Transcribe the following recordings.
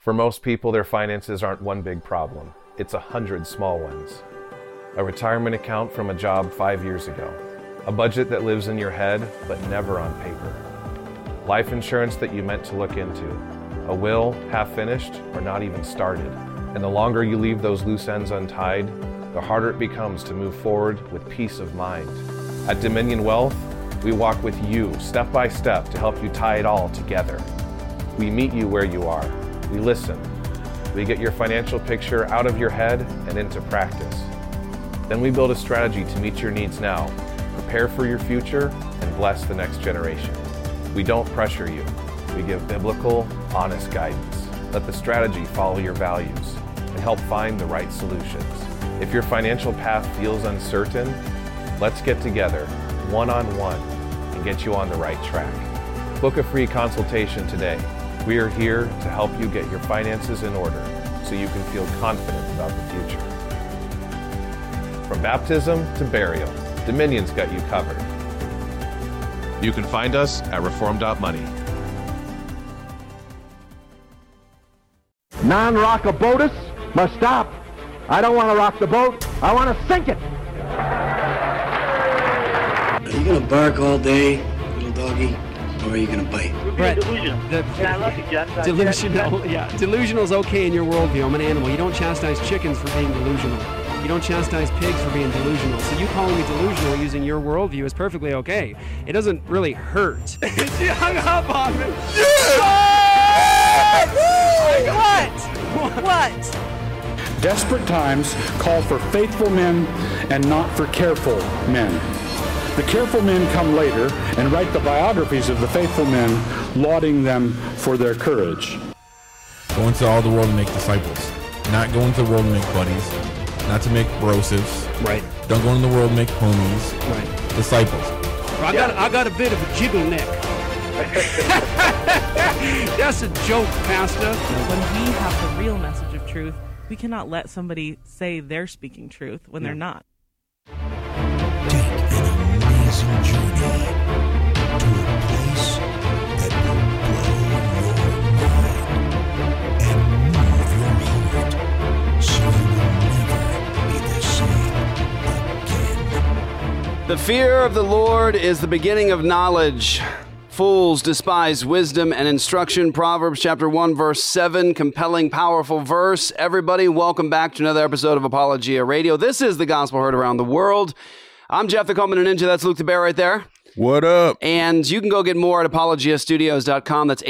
For most people, their finances aren't one big problem. It's 100 small ones. A retirement account from a job 5 years ago. A budget that lives in your head, but never on paper. Life insurance that you meant to look into. A will, half finished, or not even started. And the longer you leave those loose ends untied, the harder it becomes to move forward with peace of mind. At Dominion Wealth, we walk with you step by step to help you tie it all together. We meet you where you are. We listen. We get your financial picture out of your head and into practice. Then we build a strategy to meet your needs now, prepare for your future, and bless the next generation. We don't pressure you. We give biblical, honest guidance. Let the strategy follow your values and help find the right solutions. If your financial path feels uncertain, let's get together one-on-one and get you on the right track. Book a free consultation today. We are here to help you get your finances in order so you can feel confident about the future. From baptism to burial, Dominion's got you covered. You can find us at reform.money. Non-rockabotus must stop. I don't want to rock the boat. I want to sink it. Are you going to bark all day, little doggy, or are you going to bite? Brett, I love you, John. delusional, delusional is okay in your worldview. I'm an animal. You don't chastise chickens for being delusional. You don't chastise pigs for being delusional. So you calling me delusional using your worldview is perfectly okay. It doesn't really hurt. She hung up on me. What? Desperate times call for faithful men and not for careful men. The careful men come later and write the biographies of the faithful men, lauding them for their courage. Go into all the world and make disciples. Not go into the world and make buddies. Not to make brosives. Right. Don't go into the world and make homies. Right. Disciples. I got a bit of a jiggle neck. That's a joke, Pastor. When we have the real message of truth, we cannot let somebody say they're speaking truth when they're not. Take an amazing journey to a place that will blow your mind and move your heart so you will never be the same again. The fear of the Lord is the beginning of knowledge. Fools despise wisdom and instruction. Proverbs chapter 1, verse 7. Compelling, powerful verse. Everybody, welcome back to another episode of Apologia Radio. This is the gospel heard around the world. I'm Jeff the Coleman Ninja. That's Luke the Bear right there. What up? And you can go get more at apologiastudios.com. That's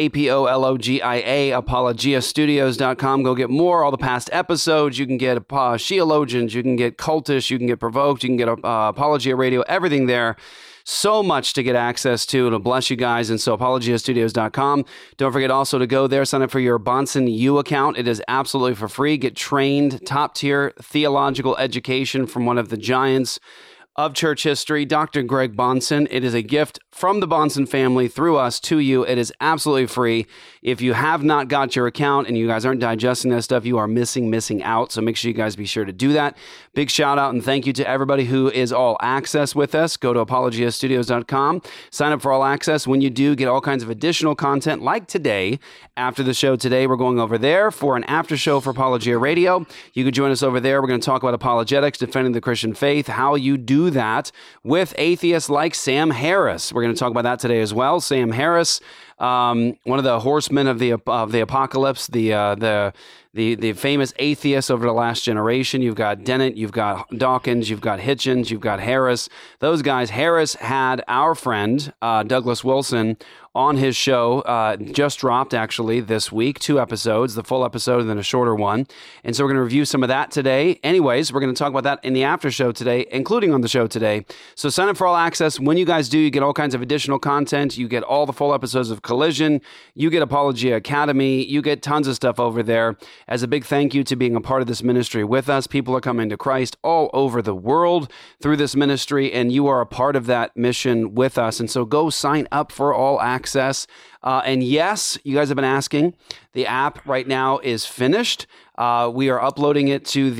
APOLOGIA, apologiastudios.com. Go get more, all the past episodes. You can get Sheologians, you can get Cultish, you can get Provoked, you can get Apologia Radio, everything there. So much to get access to. It'll bless you guys. And so apologiastudios.com. Don't forget also to go there, sign up for your Bonson U account. It is absolutely for free. Get trained, top tier theological education from one of the giants of church history, Dr. Greg Bonson. It is a gift from the Bonson family through us to you. It is absolutely free. If you have not got your account and you guys aren't digesting that stuff, you are missing out. So make sure you guys be sure to do that. Big shout out and thank you to everybody who is all access with us. Go to apologiastudios.com. Sign up for all access. When you do, get all kinds of additional content like today. After the show today, we're going over there for an after show for Apologia Radio. You can join us over there. We're going to talk about apologetics, defending the Christian faith, how you do that with atheists like Sam Harris. We're going to talk about that today as well. Sam Harris, one of the horsemen of the apocalypse, the famous atheists over the last generation. You've got Dennett, you've got Dawkins, you've got Hitchens, you've got Harris. Those guys. Harris had our friend Douglas Wilson on his show, just dropped actually this week, 2 episodes, the full episode and then a shorter one. And so we're going to review some of that today. Anyways, we're going to talk about that in the after show today, including on the show today. So sign up for all access. When you guys do, you get all kinds of additional content. You get all the full episodes of Collision. You get Apologia Academy. You get tons of stuff over there. As a big thank you to being a part of this ministry with us. People are coming to Christ all over the world through this ministry, and you are a part of that mission with us. And so go sign up for all access. And yes, you guys have been asking. The app right now is finished. We are uploading it to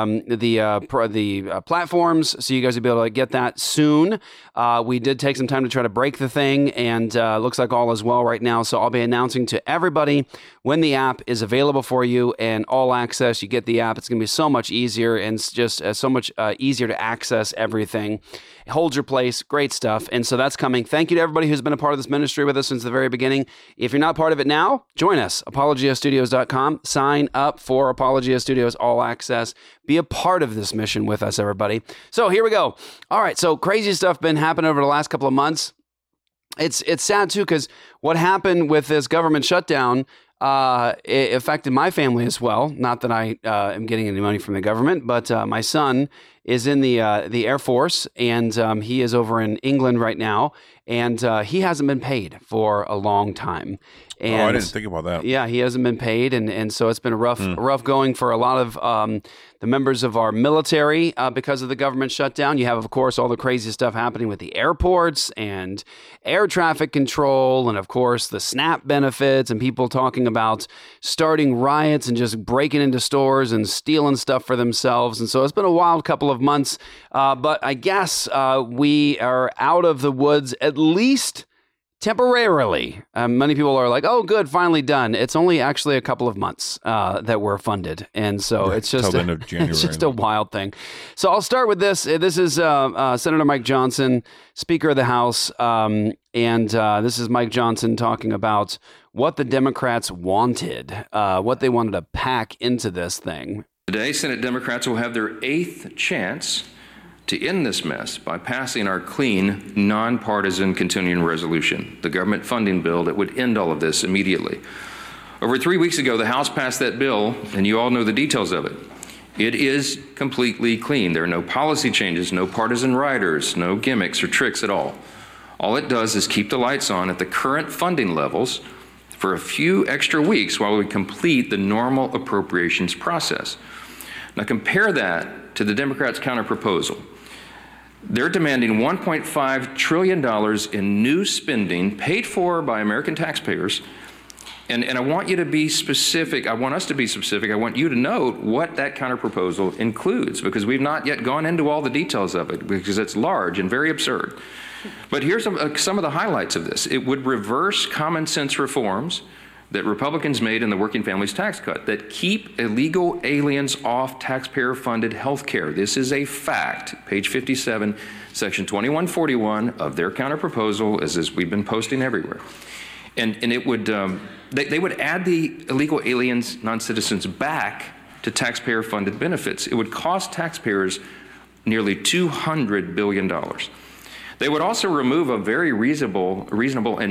the platforms, so you guys will be able to get that soon. We did take some time to try to break the thing, and looks like all is well right now. So I'll be announcing to everybody when the app is available for you and all access. You get the app. It's going to be so much easier and just so much easier to access everything. Hold your place. Great stuff. And so that's coming. Thank you to everybody who's been a part of this ministry with us since the very beginning. If you're not part of it now, join us. ApologiaStudios.com. Sign up for Apologia Studios All Access. Be a part of this mission with us, everybody. So here we go. All right. So crazy stuff been happening over the last couple of months. It's sad too, because what happened with this government shutdown it affected my family as well. Not that I am getting any money from the government, but my son is in the Air Force, and he is over in England right now, and he hasn't been paid for a long time. And I didn't think about that. Yeah, he hasn't been paid, and so it's been a rough going for a lot of the members of our military because of the government shutdown. You have, of course, all the crazy stuff happening with the airports and air traffic control, and of course the SNAP benefits, and people talking about starting riots and just breaking into stores and stealing stuff for themselves. And so it's been a wild couple of months, but I guess we are out of the woods, at least temporarily. Many people are like, oh, good, finally done. It's only actually a couple of months that we're funded. And so it's just till the end of January. It's just a wild thing. So I'll start with this. This is Senator Mike Johnson, Speaker of the House. And this is Mike Johnson talking about what the Democrats wanted, what they wanted to pack into this thing. Today, Senate Democrats will have their 8th chance to end this mess by passing our clean, nonpartisan continuing resolution, the government funding bill that would end all of this immediately. Over 3 weeks ago, the House passed that bill, and you all know the details of it. It is completely clean. There are no policy changes, no partisan riders, no gimmicks or tricks at all. All it does is keep the lights on at the current funding levels for a few extra weeks while we complete the normal appropriations process. Now compare that to the Democrats' counterproposal. They're demanding $1.5 trillion in new spending paid for by American taxpayers. And I want you to be specific. I want us to be specific. I want you to note what that counterproposal includes, because we've not yet gone into all the details of it, because it's large and very absurd. But here's some of the highlights of this. It would reverse common sense reforms that Republicans made in the Working Families Tax Cut that keep illegal aliens off taxpayer-funded health care. This is a fact. Page 57, Section 2141 of their counterproposal, as we've been posting everywhere. And it would, they would add the illegal aliens, non-citizens, back to taxpayer-funded benefits. It would cost taxpayers nearly $200 billion. They would also remove a very reasonable and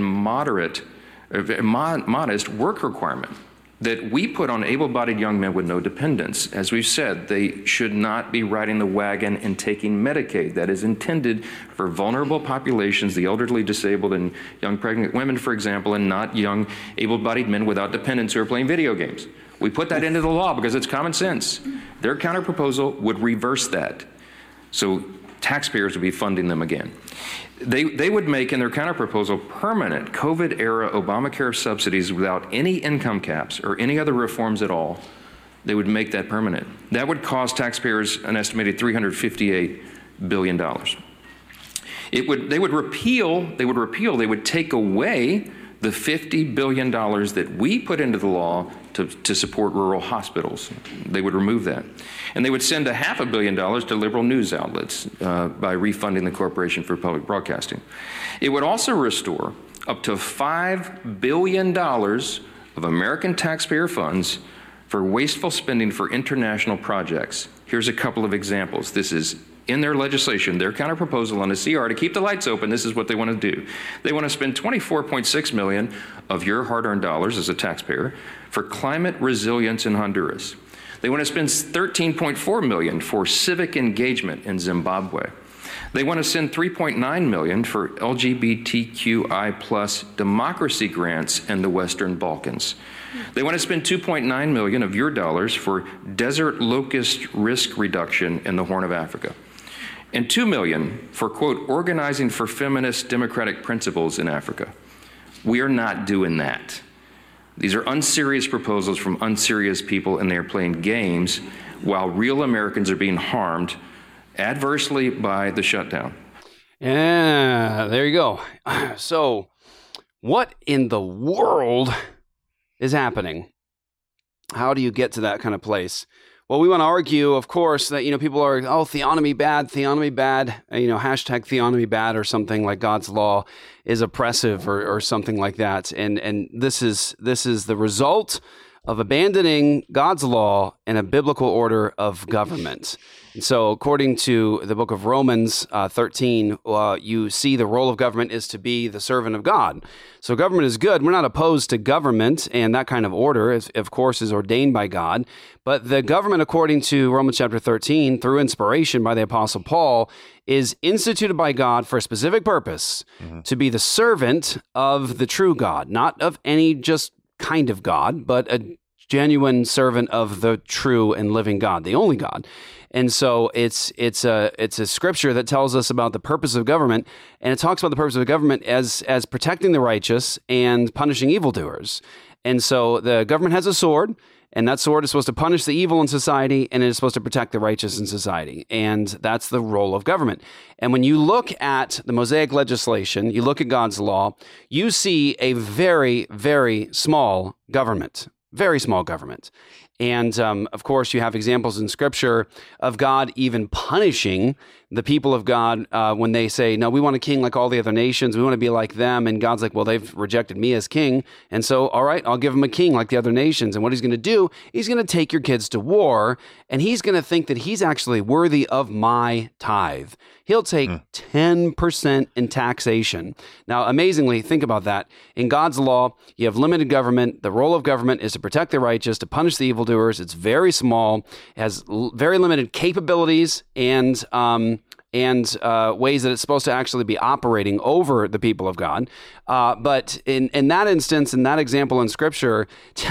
modest work requirement that we put on able-bodied young men with no dependents. As we've said, they should not be riding the wagon and taking Medicaid. That is intended for vulnerable populations, the elderly, disabled, and young pregnant women, for example, and not young able-bodied men without dependents who are playing video games. We put that into the law because it's common sense. Their counterproposal would reverse that. So taxpayers would be funding them again. They would make in their counterproposal permanent COVID-era Obamacare subsidies without any income caps or any other reforms at all. They would make that permanent. That would cost taxpayers an estimated $358 billion. They would take away the $50 billion that we put into the law to support rural hospitals. They would remove that. And they would send $500 million to liberal news outlets by refunding the Corporation for Public Broadcasting. It would also restore up to $5 billion of American taxpayer funds for wasteful spending for international projects. Here's a couple of examples. This is in their legislation, their counterproposal on the CR to keep the lights open. This is what they want to do. They want to spend $24.6 million of your hard-earned dollars as a taxpayer for climate resilience in Honduras. They want to spend $13.4 million for civic engagement in Zimbabwe. They want to send $3.9 million for LGBTQI plus democracy grants in the Western Balkans. They want to spend $2.9 million of your dollars for desert locust risk reduction in the Horn of Africa. And $2 million for, quote, organizing for feminist democratic principles in Africa. We are not doing that. These are unserious proposals from unserious people, and they're playing games while real Americans are being harmed adversely by the shutdown. Yeah, there you go. So, what in the world is happening? How do you get to that kind of place? Well, we want to argue, of course, that, people are, theonomy bad, hashtag theonomy bad, or something like God's law is oppressive or something like that. And this is the result of abandoning God's law and a biblical order of government. And so according to the book of Romans 13, you see the role of government is to be the servant of God. So government is good. We're not opposed to government, and that kind of order, of course, is ordained by God. But the government, according to Romans chapter 13, through inspiration by the Apostle Paul, is instituted by God for a specific purpose, to be the servant of the true God, not of any just kind of God, but a genuine servant of the true and living God, the only God. And so it's a scripture that tells us about the purpose of government, and it talks about the purpose of government as protecting the righteous and punishing evildoers. And so the government has a sword, and that sword is supposed to punish the evil in society, and it is supposed to protect the righteous in society. And that's the role of government. And when you look at the Mosaic legislation, you look at God's law, you see a very, very small government. Very small government. And of course, you have examples in Scripture of God even punishing the people of God when they say, no, we want a king like all the other nations. We want to be like them. And God's like, well, they've rejected me as king. And so, all right, I'll give them a king like the other nations. And what he's going to do, he's going to take your kids to war, and he's going to think that he's actually worthy of my tithe. He'll take 10% in taxation. Now, amazingly, think about that. In God's law, you have limited government. The role of government is to protect the righteous, to punish the evildoers. It's very small, has very limited capabilities and ways that it's supposed to actually be operating over the people of God. But in that instance, in that example in Scripture,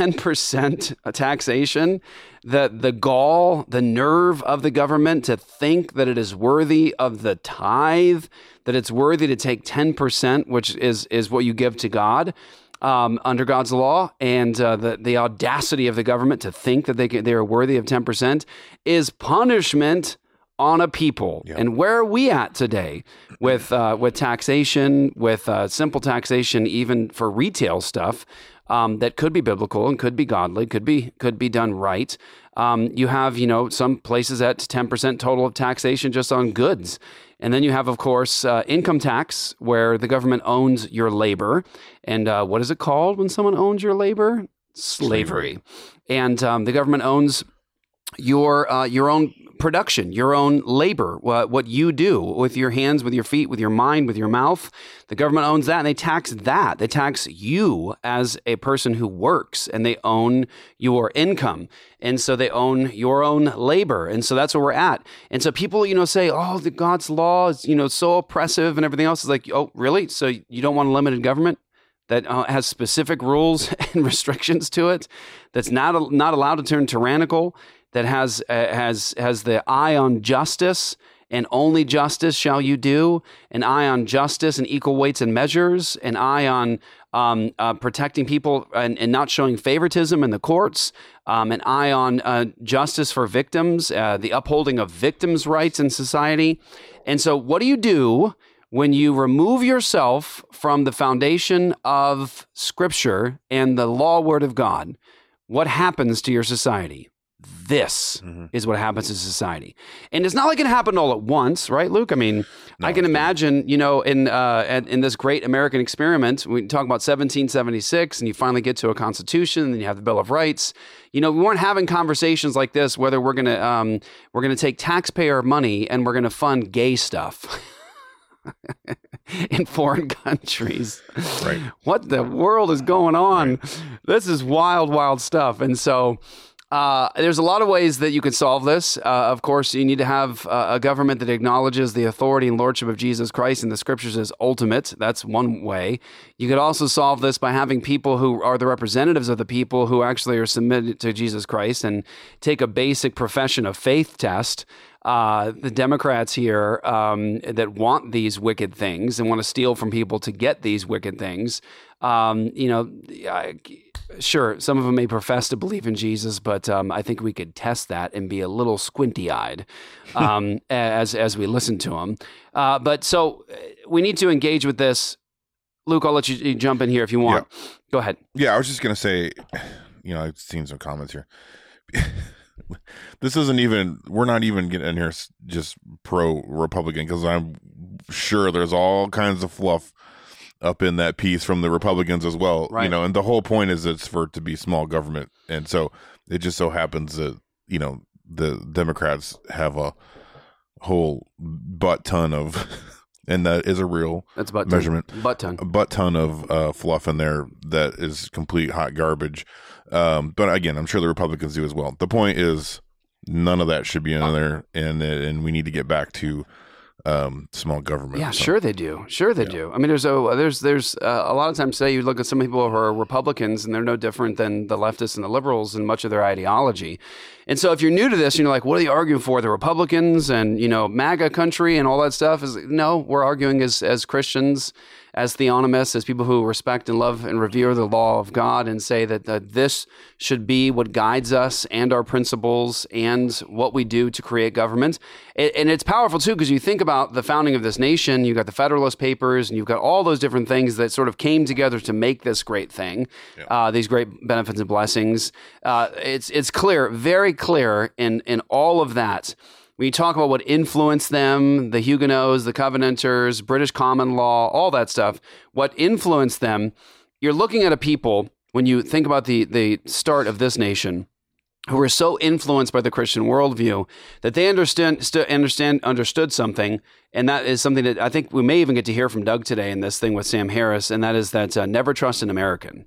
10% taxation, the gall, the nerve of the government to think that it is worthy of the tithe, that it's worthy to take 10%, which is what you give to God. Under God's law, and the audacity of the government to think that they are worthy of 10% is punishment on a people. Yep. And where are we at today with taxation, with simple taxation, even for retail stuff that could be biblical and could be godly, could be done right? You have some places at 10% total of taxation just on goods. And then you have, of course, income tax, where the government owns your labor. And what is it called when someone owns your labor? Slavery. And the government owns your own production, your own labor, what you do with your hands, with your feet, with your mind, with your mouth. The government owns that, and they tax that. They tax you as a person who works, and they own your income. And so they own your own labor. And so that's where we're at. And so people, say, oh, the God's law is, so oppressive and everything else. Is like, oh, really? So you don't want a limited government that has specific rules and restrictions to it, that's not allowed to turn tyrannical, that has the eye on justice, and only justice shall you do, an eye on justice and equal weights and measures, an eye on protecting people and not showing favoritism in the courts, an eye on justice for victims, the upholding of victims' rights in society. And so what do you do when you remove yourself from the foundation of Scripture and the law word of God? What happens to your society? This is what happens to society. And it's not like it happened all at once, right, Luke? I mean, no, I can imagine, in this great American experiment, we talk about 1776, and you finally get to a constitution, and then you have the Bill of Rights. We weren't having conversations like this, whether we're gonna take taxpayer money and we're gonna fund gay stuff in foreign countries. Right. What the world is going on? Right. This is wild, wild stuff. And so There's a lot of ways that you could solve this. Of course, you need to have a government that acknowledges the authority and lordship of Jesus Christ and the scriptures as ultimate. That's one way. You could also solve this by having people who are the representatives of the people who actually are submitted to Jesus Christ and take a basic profession of faith test. The Democrats here that want these wicked things and want to steal from people to get these wicked things, sure, some of them may profess to believe in Jesus, but I think we could test that and be a little squinty-eyed as we listen to them. But so we need to engage with this. Luke, I'll let you jump in here if you want. Yeah. Go ahead. Yeah, I was just going to say, I've seen some comments here. This isn't even, we're not even getting in here just pro-Republican, because I'm sure there's all kinds of fluff up in that piece from the Republicans as well. Right. And the whole point is it's for it to be small government. And so it just so happens that, the Democrats have a whole butt ton of, and that is a real measurement. Butt ton. A butt ton of fluff in there that is complete hot garbage. But again, I'm sure the Republicans do as well. The point is none of that should be in there, and we need to get back to small government. Yeah, sure they do. Sure they do. I mean, there's a lot of times today you look at some people who are Republicans and they're no different than the leftists and the liberals in much of their ideology. And so if you're new to this and you're like, what are they arguing for? The Republicans and, MAGA country and all that stuff? No, we're arguing as Christians, as theonomists, as people who respect and love and revere the law of God, and say that this should be what guides us and our principles and what we do to create government. And it's powerful, too, because you think about the founding of this nation, you've got the Federalist Papers, and you've got all those different things that sort of came together to make this great thing, these great benefits and blessings. It's clear, very clear in all of that. When you talk about what influenced them, the Huguenots, the Covenanters, British common law, all that stuff, what influenced them, you're looking at a people, when you think about the start of this nation, who were so influenced by the Christian worldview that they understood something, and that is something that I think we may even get to hear from Doug today in this thing with Sam Harris, and that is that never trust an American,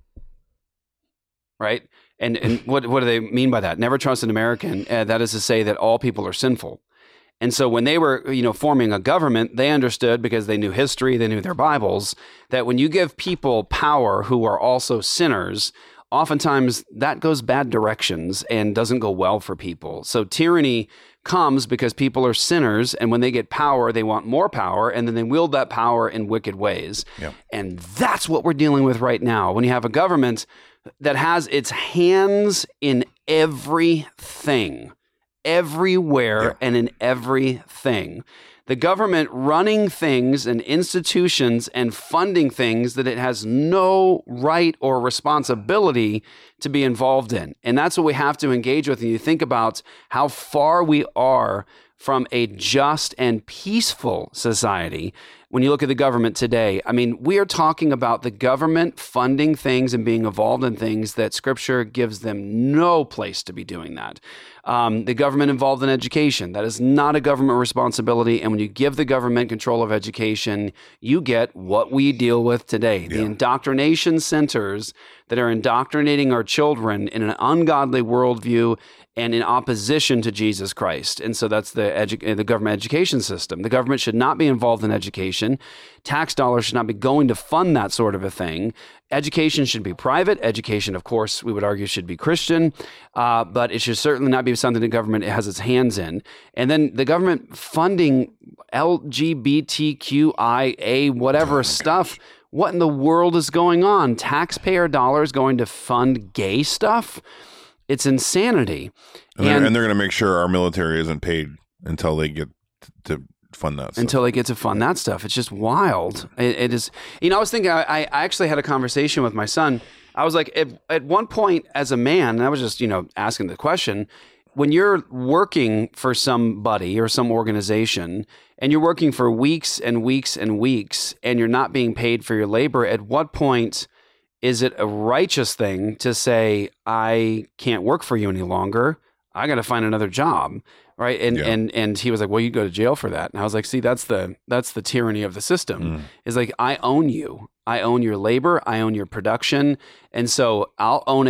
right? And what do they mean by that? Never trust an American. That is to say that all people are sinful. And so when they were, forming a government, they understood, because they knew history, they knew their Bibles, that when you give people power who are also sinners, oftentimes that goes bad directions and doesn't go well for people. So tyranny comes because people are sinners, and when they get power, they want more power, and then they wield that power in wicked ways. Yep. And that's what we're dealing with right now. When you have a government that has its hands in everything, everywhere, and in everything. The government running things and institutions and funding things that it has no right or responsibility to be involved in. And that's what we have to engage with. And you think about how far we are from a just and peaceful society. When you look at the government today, I mean, we are talking about the government funding things and being involved in things that Scripture gives them no place to be doing that. The government involved in education, that is not a government responsibility. And when you give the government control of education, you get what we deal with today. The indoctrination centers that are indoctrinating our children in an ungodly worldview and in opposition to Jesus Christ. And so that's the government education system. The government should not be involved in education. Tax dollars should not be going to fund that sort of a thing. Education should be private. Education, of course, we would argue should be Christian, but it should certainly not be something the government has its hands in. And then the government funding LGBTQIA, whatever stuff. What in the world is going on? Taxpayer dollars going to fund gay stuff? It's insanity. And they're going to make sure our military isn't paid until they get to fund that stuff. Until they get to fund that stuff. It's just wild. It is. I was thinking, I actually had a conversation with my son. I was like, at one point as a man, and I was just, asking the question, when you're working for somebody or some organization, and you're working for weeks and weeks and weeks, and you're not being paid for your labor, at what point is it a righteous thing to say, I can't work for you any longer, I got to find another job, right? And he was like, well, you go to jail for that. And I was like, see, that's the tyranny of the system. Is like, I own you. I own your labor. I own your production. And so I'll own it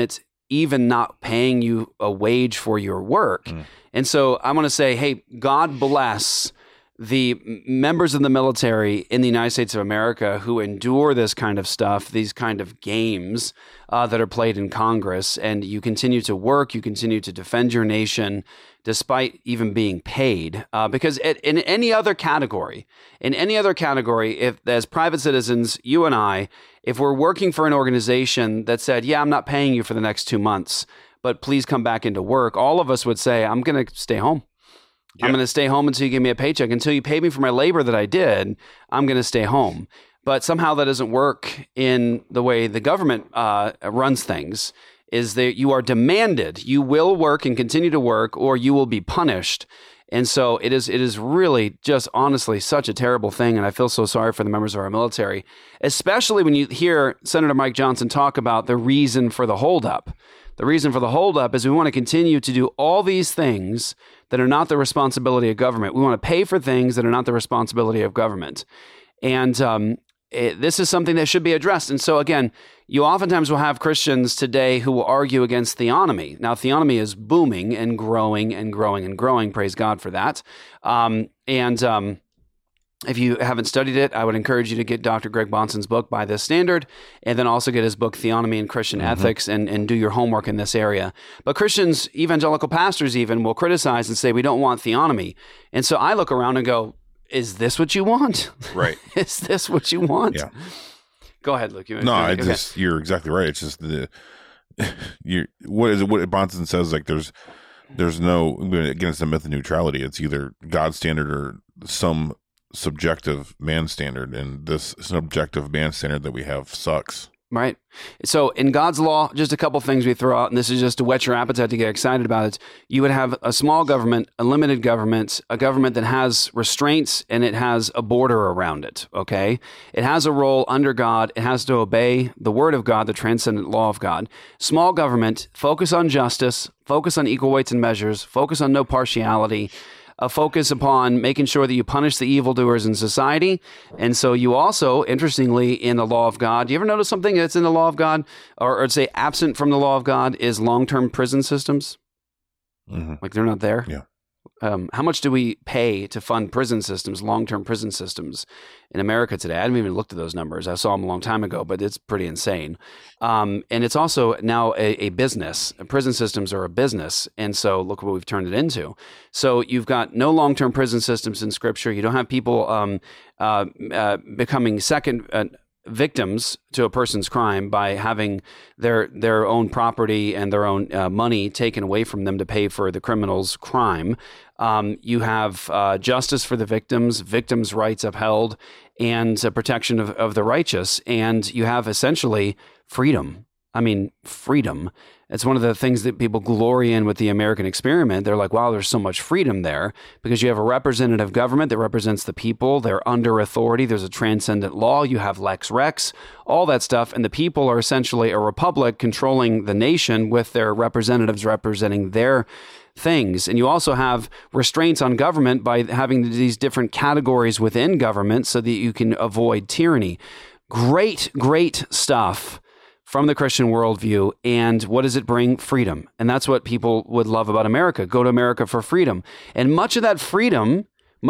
even not paying you a wage for your work. And so I want to say, hey, God bless the members of the military in the United States of America who endure this kind of stuff, these kind of games that are played in Congress, and you continue to work, you continue to defend your nation despite even being paid. Because in any other category, if as private citizens, you and I, if we're working for an organization that said, yeah, I'm not paying you for the next 2 months, but please come back into work, all of us would say, I'm going to stay home. Yep. I'm going to stay home until you give me a paycheck. Until you pay me for my labor that I did, I'm going to stay home. But somehow that doesn't work in the way the government runs things, is that you are demanded. You will work and continue to work, or you will be punished. And so it is really just honestly such a terrible thing. And I feel so sorry for the members of our military, especially when you hear Senator Mike Johnson talk about the reason for the holdup. The reason for the holdup is we want to continue to do all these things that are not the responsibility of government. We want to pay for things that are not the responsibility of government. And this is something that should be addressed. And so again, you oftentimes will have Christians today who will argue against theonomy. Now, theonomy is booming and growing and growing and growing. Praise God for that. If you haven't studied it, I would encourage you to get Dr. Greg Bahnsen's book, By This Standard, and then also get his book, Theonomy and Christian Ethics, and do your homework in this area. But Christians, evangelical pastors even, will criticize and say, we don't want theonomy. And so I look around and go, is this what you want? Right. Is this what you want? Yeah. Go ahead, Luke. You're exactly right. It's just what Bahnsen says, like there's no, again, it's the myth of neutrality. It's either God's standard or some subjective man standard, and this subjective man standard that we have sucks. Right. So in God's law, just a couple things we throw out, and this is just to whet your appetite to get excited about it. You would have a small government, a limited government, a government that has restraints, and it has a border around it, okay? It has a role under God. It has to obey the word of God, the transcendent law of God. Small government, focus on justice, focus on equal weights and measures, focus on no partiality, a focus upon making sure that you punish the evildoers in society. And so you also, interestingly, in the law of God, do you ever notice something that's in the law of God, or say absent from the law of God, is long-term prison systems? Like they're not there? Yeah. How much do we pay to fund prison systems, long-term prison systems in America today? I haven't even looked at those numbers. I saw them a long time ago, but it's pretty insane. And it's also now a business. Prison systems are a business. And so look what we've turned it into. So you've got no long-term prison systems in Scripture. You don't have people becoming second victims to a person's crime by having their own property and their own money taken away from them to pay for the criminal's crime. You have justice for the victims' rights upheld, and protection of the righteous. And you have essentially freedom. I mean, freedom. It's one of the things that people glory in with the American experiment. They're like, wow, there's so much freedom there because you have a representative government that represents the people. They're under authority. There's a transcendent law. You have Lex Rex, all that stuff. And the people are essentially a republic controlling the nation with their representatives representing their things. And you also have restraints on government by having these different categories within government so that you can avoid tyranny. Great, great stuff from the Christian worldview. And what does it bring? Freedom. And that's what people would love about America. Go to America for freedom. And much of that freedom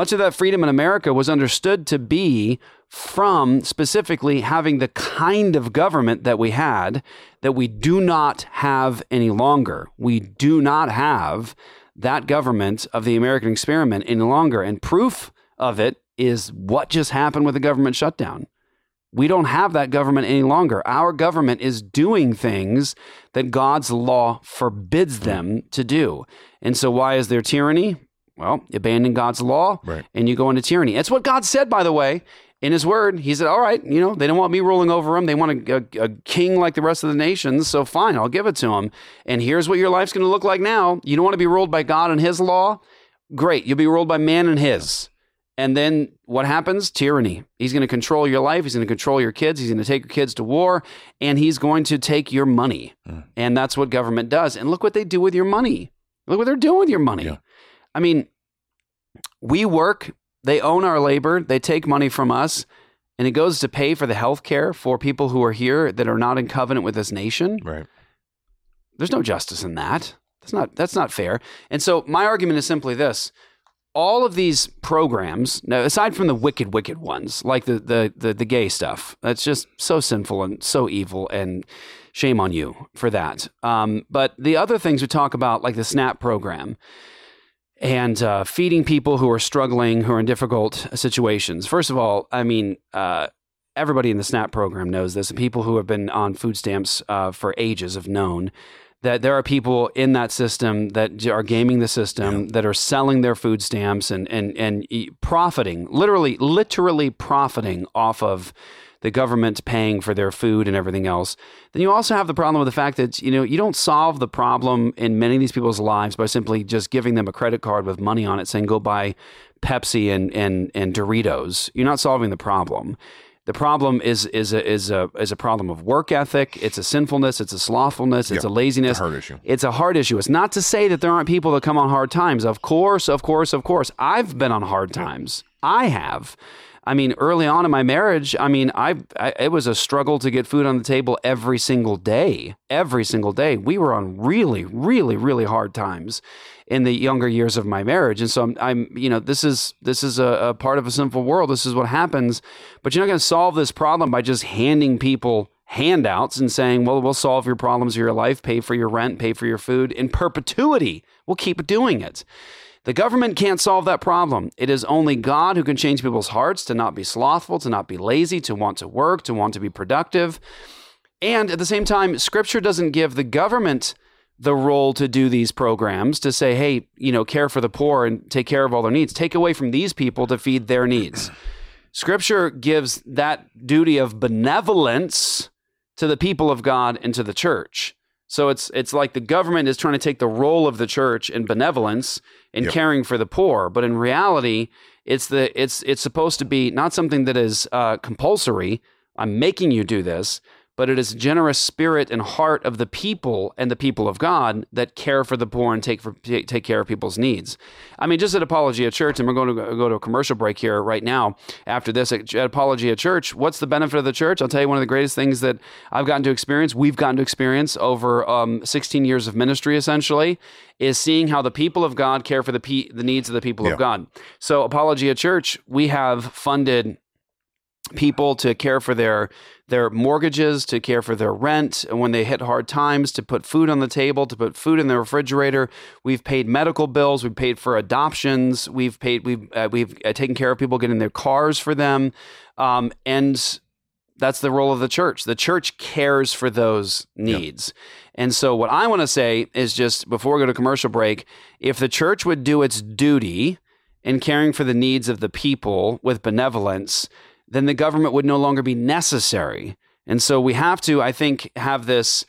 in America was understood to be from specifically having the kind of government that we had that we do not have any longer. We do not have that government of the American experiment any longer. And proof of it is what just happened with the government shutdown. We don't have that government any longer. Our government is doing things that God's law forbids them to do. And so why is there tyranny? Well, you abandon God's law and you go into tyranny. That's what God said, by the way, in his word. He said, all right, they don't want me ruling over them. They want a king like the rest of the nations. So fine, I'll give it to them. And here's what your life's going to look like now. You don't want to be ruled by God and his law? Great. You'll be ruled by man and his. And then what happens? Tyranny. He's going to control your life. He's going to control your kids. He's going to take your kids to war, and he's going to take your money. And that's what government does. And look what they do with your money. Look what they're doing with your money. Yeah. I mean, we work. They own our labor. They take money from us, and it goes to pay for the health care for people who are here that are not in covenant with this nation. Right. There's no justice in that. That's not fair. And so my argument is simply this. All of these programs, now aside from the wicked ones, like the gay stuff, that's just so sinful and so evil, and shame on you for that. But the other things we talk about, like the SNAP program, and feeding people who are struggling, who are in difficult situations. First of all, I mean, everybody in the SNAP program knows this. And people who have been on food stamps for ages have known that there are people in that system that are gaming the system, that are selling their food stamps and profiting, literally profiting off of the government paying for their food and everything else. Then you also have the problem with the fact that, you don't solve the problem in many of these people's lives by simply just giving them a credit card with money on it saying, go buy Pepsi and Doritos. You're not solving the problem. The problem is a problem of work ethic. It's a sinfulness. It's a slothfulness. It's a laziness. It's a hard issue. It's a hard issue. It's not to say that there aren't people that come on hard times. Of course. I've been on hard times. I have. I mean, early on in my marriage, I mean, it was a struggle to get food on the table every single day. Every single day. We were on really, really, really hard times in the younger years of my marriage. And so I'm this is a part of a sinful world. This is what happens. But you're not going to solve this problem by just handing people handouts and saying, well, we'll solve your problems of your life, pay for your rent, pay for your food in perpetuity. We'll keep doing it. The government can't solve that problem. It is only God who can change people's hearts to not be slothful, to not be lazy, to want to work, to want to be productive. And at the same time, Scripture doesn't give the government the role to do these programs, to say, hey, care for the poor and take care of all their needs. Take away from these people to feed their needs. Scripture gives that duty of benevolence to the people of God and to the church. So it's like the government is trying to take the role of the church in benevolence and caring for the poor, but in reality, it's supposed to be not something that is compulsory. I'm making you do this, but it is a generous spirit and heart of the people and the people of God that care for the poor and take care of people's needs. I mean, just at Apologia Church, and we're going to go to a commercial break here right now after this, at Apologia Church, what's the benefit of the church? I'll tell you one of the greatest things that we've gotten to experience over 16 years of ministry, essentially, is seeing how the people of God care for the needs of the people of God. So Apologia Church, we have funded people to care for their mortgages, to care for their rent, and when they hit hard times, to put food on the table, to put food in the refrigerator. We've paid medical bills. We've paid for adoptions. We've taken care of people getting their cars for them, and that's the role of the church. The church cares for those needs. And so what I want to say is, just before we go to commercial break, if the church would do its duty in caring for the needs of the people with benevolence, then the government would no longer be necessary. And so we have to, I think, have this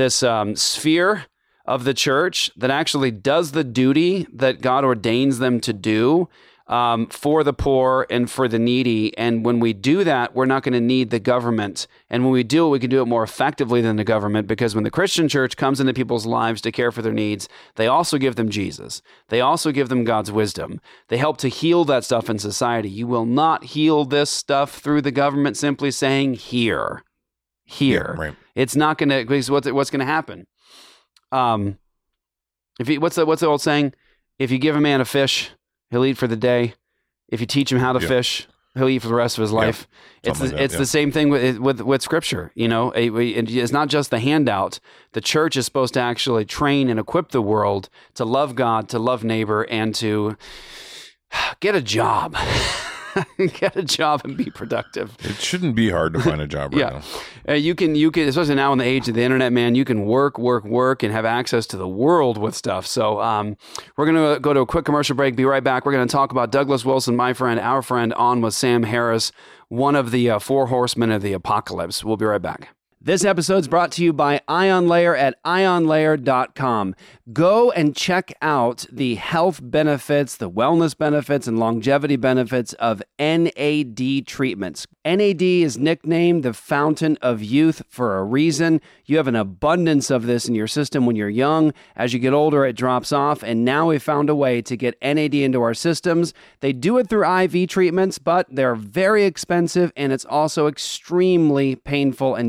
sphere of the church that actually does the duty that God ordains them to do for the poor and for the needy. And when we do that, we're not going to need the government. And when we do it, we can do it more effectively than the government, because when the Christian church comes into people's lives to care for their needs, they also give them Jesus. They also give them God's wisdom. They help to heal that stuff in society. You will not heal this stuff through the government simply saying, here. Yeah, right. It's not going to, because what's going to happen? What's the old saying? If you give a man a fish, he'll eat for the day. If you teach him how to fish, he'll eat for the rest of his life. It's the same thing with Scripture. It's not just the handout. The church is supposed to actually train and equip the world to love God, to love neighbor, and to get a job. Get a job and be productive. It shouldn't be hard to find a job right now. You can, especially now in the age of the internet, man, you can work, and have access to the world with stuff. So we're going to go to a quick commercial break, be right back. We're going to talk about Douglas Wilson, our friend, on with Sam Harris, one of the four horsemen of the apocalypse. We'll be right back. This episode is brought to you by IonLayer at ionlayer.com. Go and check out the health benefits, the wellness benefits, and longevity benefits of NAD treatments. NAD is nicknamed the fountain of youth for a reason. You have an abundance of this in your system when you're young. As you get older, it drops off, and now we've found a way to get NAD into our systems. They do it through IV treatments, but they're very expensive, and it's also extremely painful and difficult.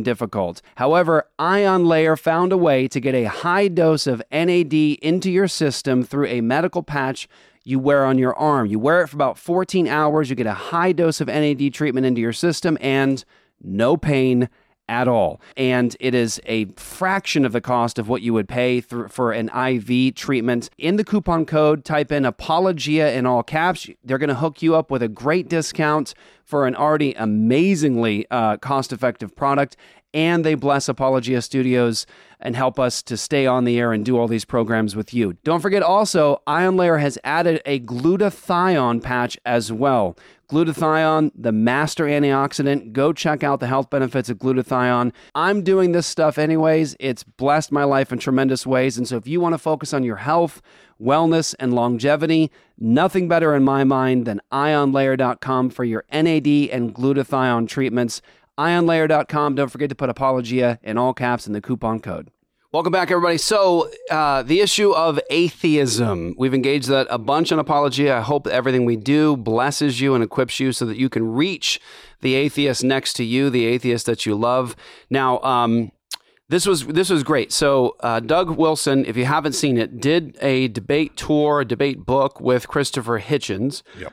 result. However, Ion Layer found a way to get a high dose of NAD into your system through a medical patch you wear on your arm. You wear it for about 14 hours. You get a high dose of NAD treatment into your system and no pain at all. And it is a fraction of the cost of what you would pay for an IV treatment. In the coupon code, type in Apologia in all caps. They're going to hook you up with a great discount for an already amazingly cost-effective product. And they bless Apologia Studios and help us to stay on the air and do all these programs with you. Don't forget also, Ion Layer has added a glutathione patch as well. Glutathione, the master antioxidant. Go check out the health benefits of glutathione. I'm doing this stuff anyways. It's blessed my life in tremendous ways. And so if you want to focus on your health, wellness, and longevity, nothing better in my mind than ionlayer.com for your NAD and glutathione treatments. ionlayer.com. Don't forget to put Apologia in all caps in the coupon code. Welcome back, everybody. So the issue of atheism, we've engaged that a bunch on Apologia. I hope everything we do blesses you and equips you so that you can reach the atheist next to you, the atheist that you love. Now, this was great. So Doug Wilson, if you haven't seen it, did a debate tour, a debate book with Christopher Hitchens. Yep.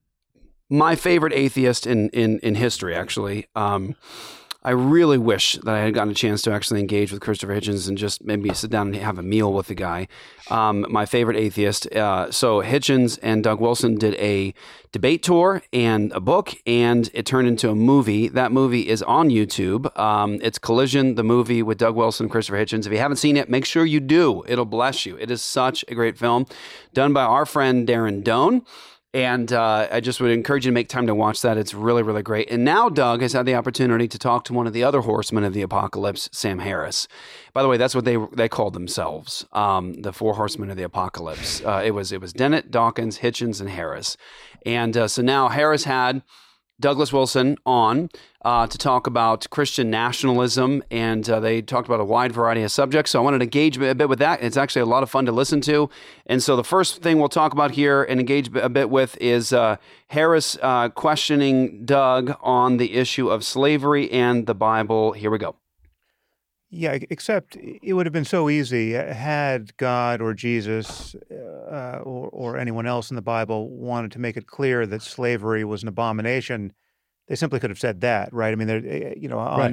My favorite atheist in history, actually. I really wish that I had gotten a chance to actually engage with Christopher Hitchens and just maybe sit down and have a meal with the guy. My favorite atheist. So Hitchens and Doug Wilson did a debate tour and a book, and it turned into a movie. That movie is on YouTube. It's Collision, the movie with Doug Wilson and Christopher Hitchens. If you haven't seen it, make sure you do. It'll bless you. It is such a great film done by our friend Darren Doan. And I just would encourage you to make time to watch that. It's really, really great. And now Doug has had the opportunity to talk to one of the other horsemen of the apocalypse, Sam Harris. By the way, that's what they called themselves, the four horsemen of the apocalypse. It was Dennett, Dawkins, Hitchens, and Harris. And so now Harris had Douglas Wilson on to talk about Christian nationalism, and they talked about a wide variety of subjects. So I wanted to engage a bit with that. It's actually a lot of fun to listen to. And so the first thing we'll talk about here and engage a bit with is Harris questioning Doug on the issue of slavery and the Bible. Here we go. Yeah, except it would have been so easy had God or Jesus or anyone else in the Bible wanted to make it clear that slavery was an abomination. They simply could have said that, right? I mean,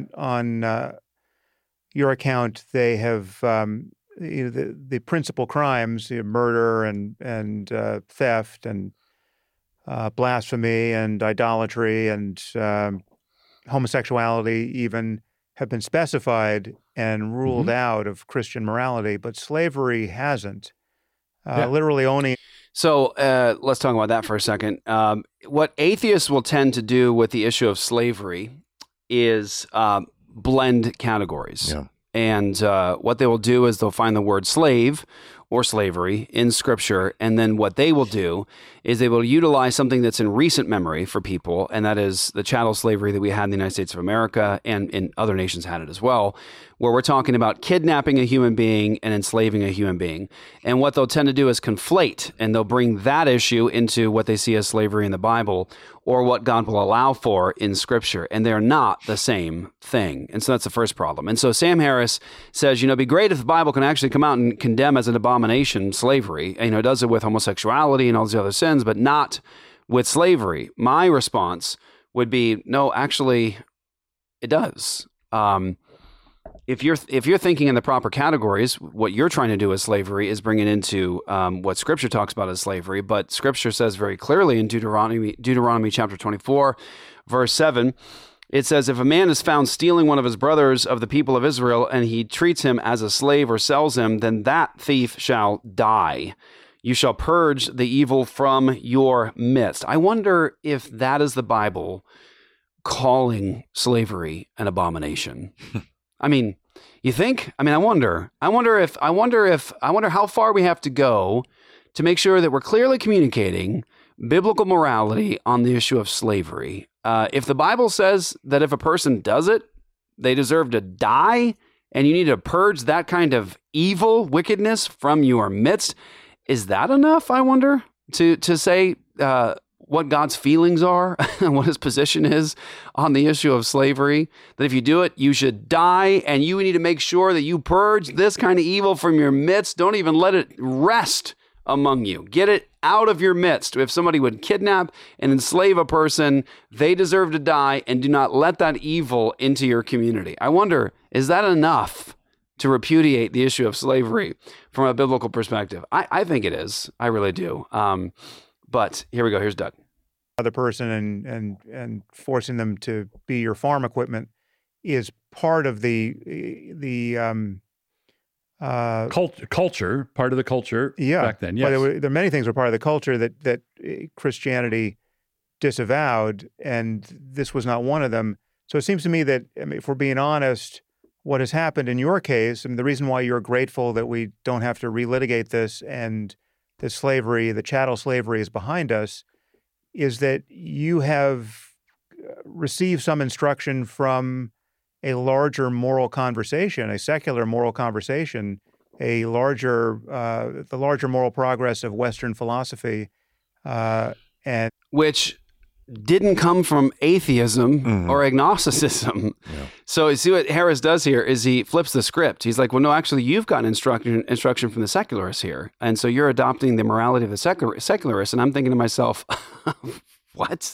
on your account, they have the principal crimes, murder and theft and blasphemy and idolatry and homosexuality even have been specified and ruled out of Christian morality, but slavery hasn't. Literally owning. So let's talk about that for a second. What atheists will tend to do with the issue of slavery is blend categories. Yeah. And what they will do is they'll find the word slave or slavery in Scripture, and then what they will do is they will utilize something that's in recent memory for people, and that is the chattel slavery that we had in the United States of America, and in other nations had it as well, where we're talking about kidnapping a human being and enslaving a human being. And what they'll tend to do is conflate, and they'll bring that issue into what they see as slavery in the Bible, or what God will allow for in Scripture, and they're not the same thing. And so that's the first problem. And so Sam Harris says, it'd be great if the Bible can actually come out and condemn as an abomination slavery. It does it with homosexuality and all these other sins, but not with slavery. My response would be, no, actually, it does. If you're thinking in the proper categories, what you're trying to do with slavery is bring it into what Scripture talks about as slavery. But Scripture says very clearly in Deuteronomy chapter 24, verse 7, it says, if a man is found stealing one of his brothers of the people of Israel, and he treats him as a slave or sells him, then that thief shall die. You shall purge the evil from your midst. I wonder if that is the Bible calling slavery an abomination. I mean, you think? I wonder how far we have to go to make sure that we're clearly communicating biblical morality on the issue of slavery. If the Bible says that if a person does it, they deserve to die, and you need to purge that kind of evil, wickedness from your midst, is that enough, I wonder, to say what God's feelings are and what his position is on the issue of slavery, that if you do it, you should die, and you need to make sure that you purge this kind of evil from your midst. Don't even let it rest among you. Get it out of your midst. If somebody would kidnap and enslave a person, they deserve to die, and do not let that evil into your community. I wonder, is that enough to repudiate the issue of slavery from a biblical perspective? I think it is. I really do. But here we go. Here's Doug. Other person and forcing them to be your farm equipment is part of the culture, part of the culture back then. Yes. But there are many things that were part of the culture that Christianity disavowed, and this was not one of them. So it seems to me that, if we're being honest, what has happened in your case, and the reason why you're grateful that we don't have to relitigate this and that slavery, the chattel slavery, is behind us, is that you have received some instruction from a larger moral conversation, a secular moral conversation, the larger moral progress of Western philosophy, and which didn't come from atheism or agnosticism. Yeah. So you see what Harris does here is he flips the script. He's like, well, no, actually, you've gotten instruction from the secularists here. And so you're adopting the morality of the secularists. And I'm thinking to myself, what?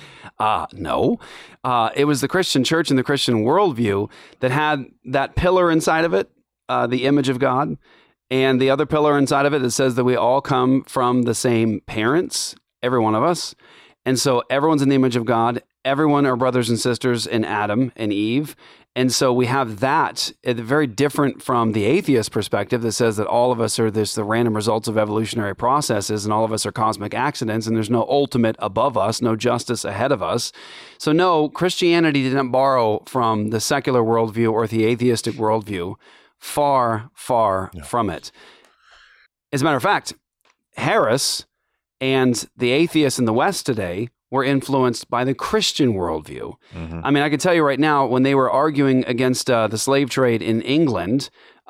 No. It was the Christian church and the Christian worldview that had that pillar inside of it, the image of God, and the other pillar inside of it that says that we all come from the same parents, every one of us. And so everyone's in the image of God. Everyone are brothers and sisters in Adam and Eve. And so we have that very different from the atheist perspective that says that all of us are the random results of evolutionary processes, and all of us are cosmic accidents, and there's no ultimate above us, no justice ahead of us. So no, Christianity didn't borrow from the secular worldview or the atheistic worldview. Far, far from it. As a matter of fact, Harris and the atheists in the West today were influenced by the Christian worldview. I mean, I can tell you right now, when they were arguing against the slave trade in England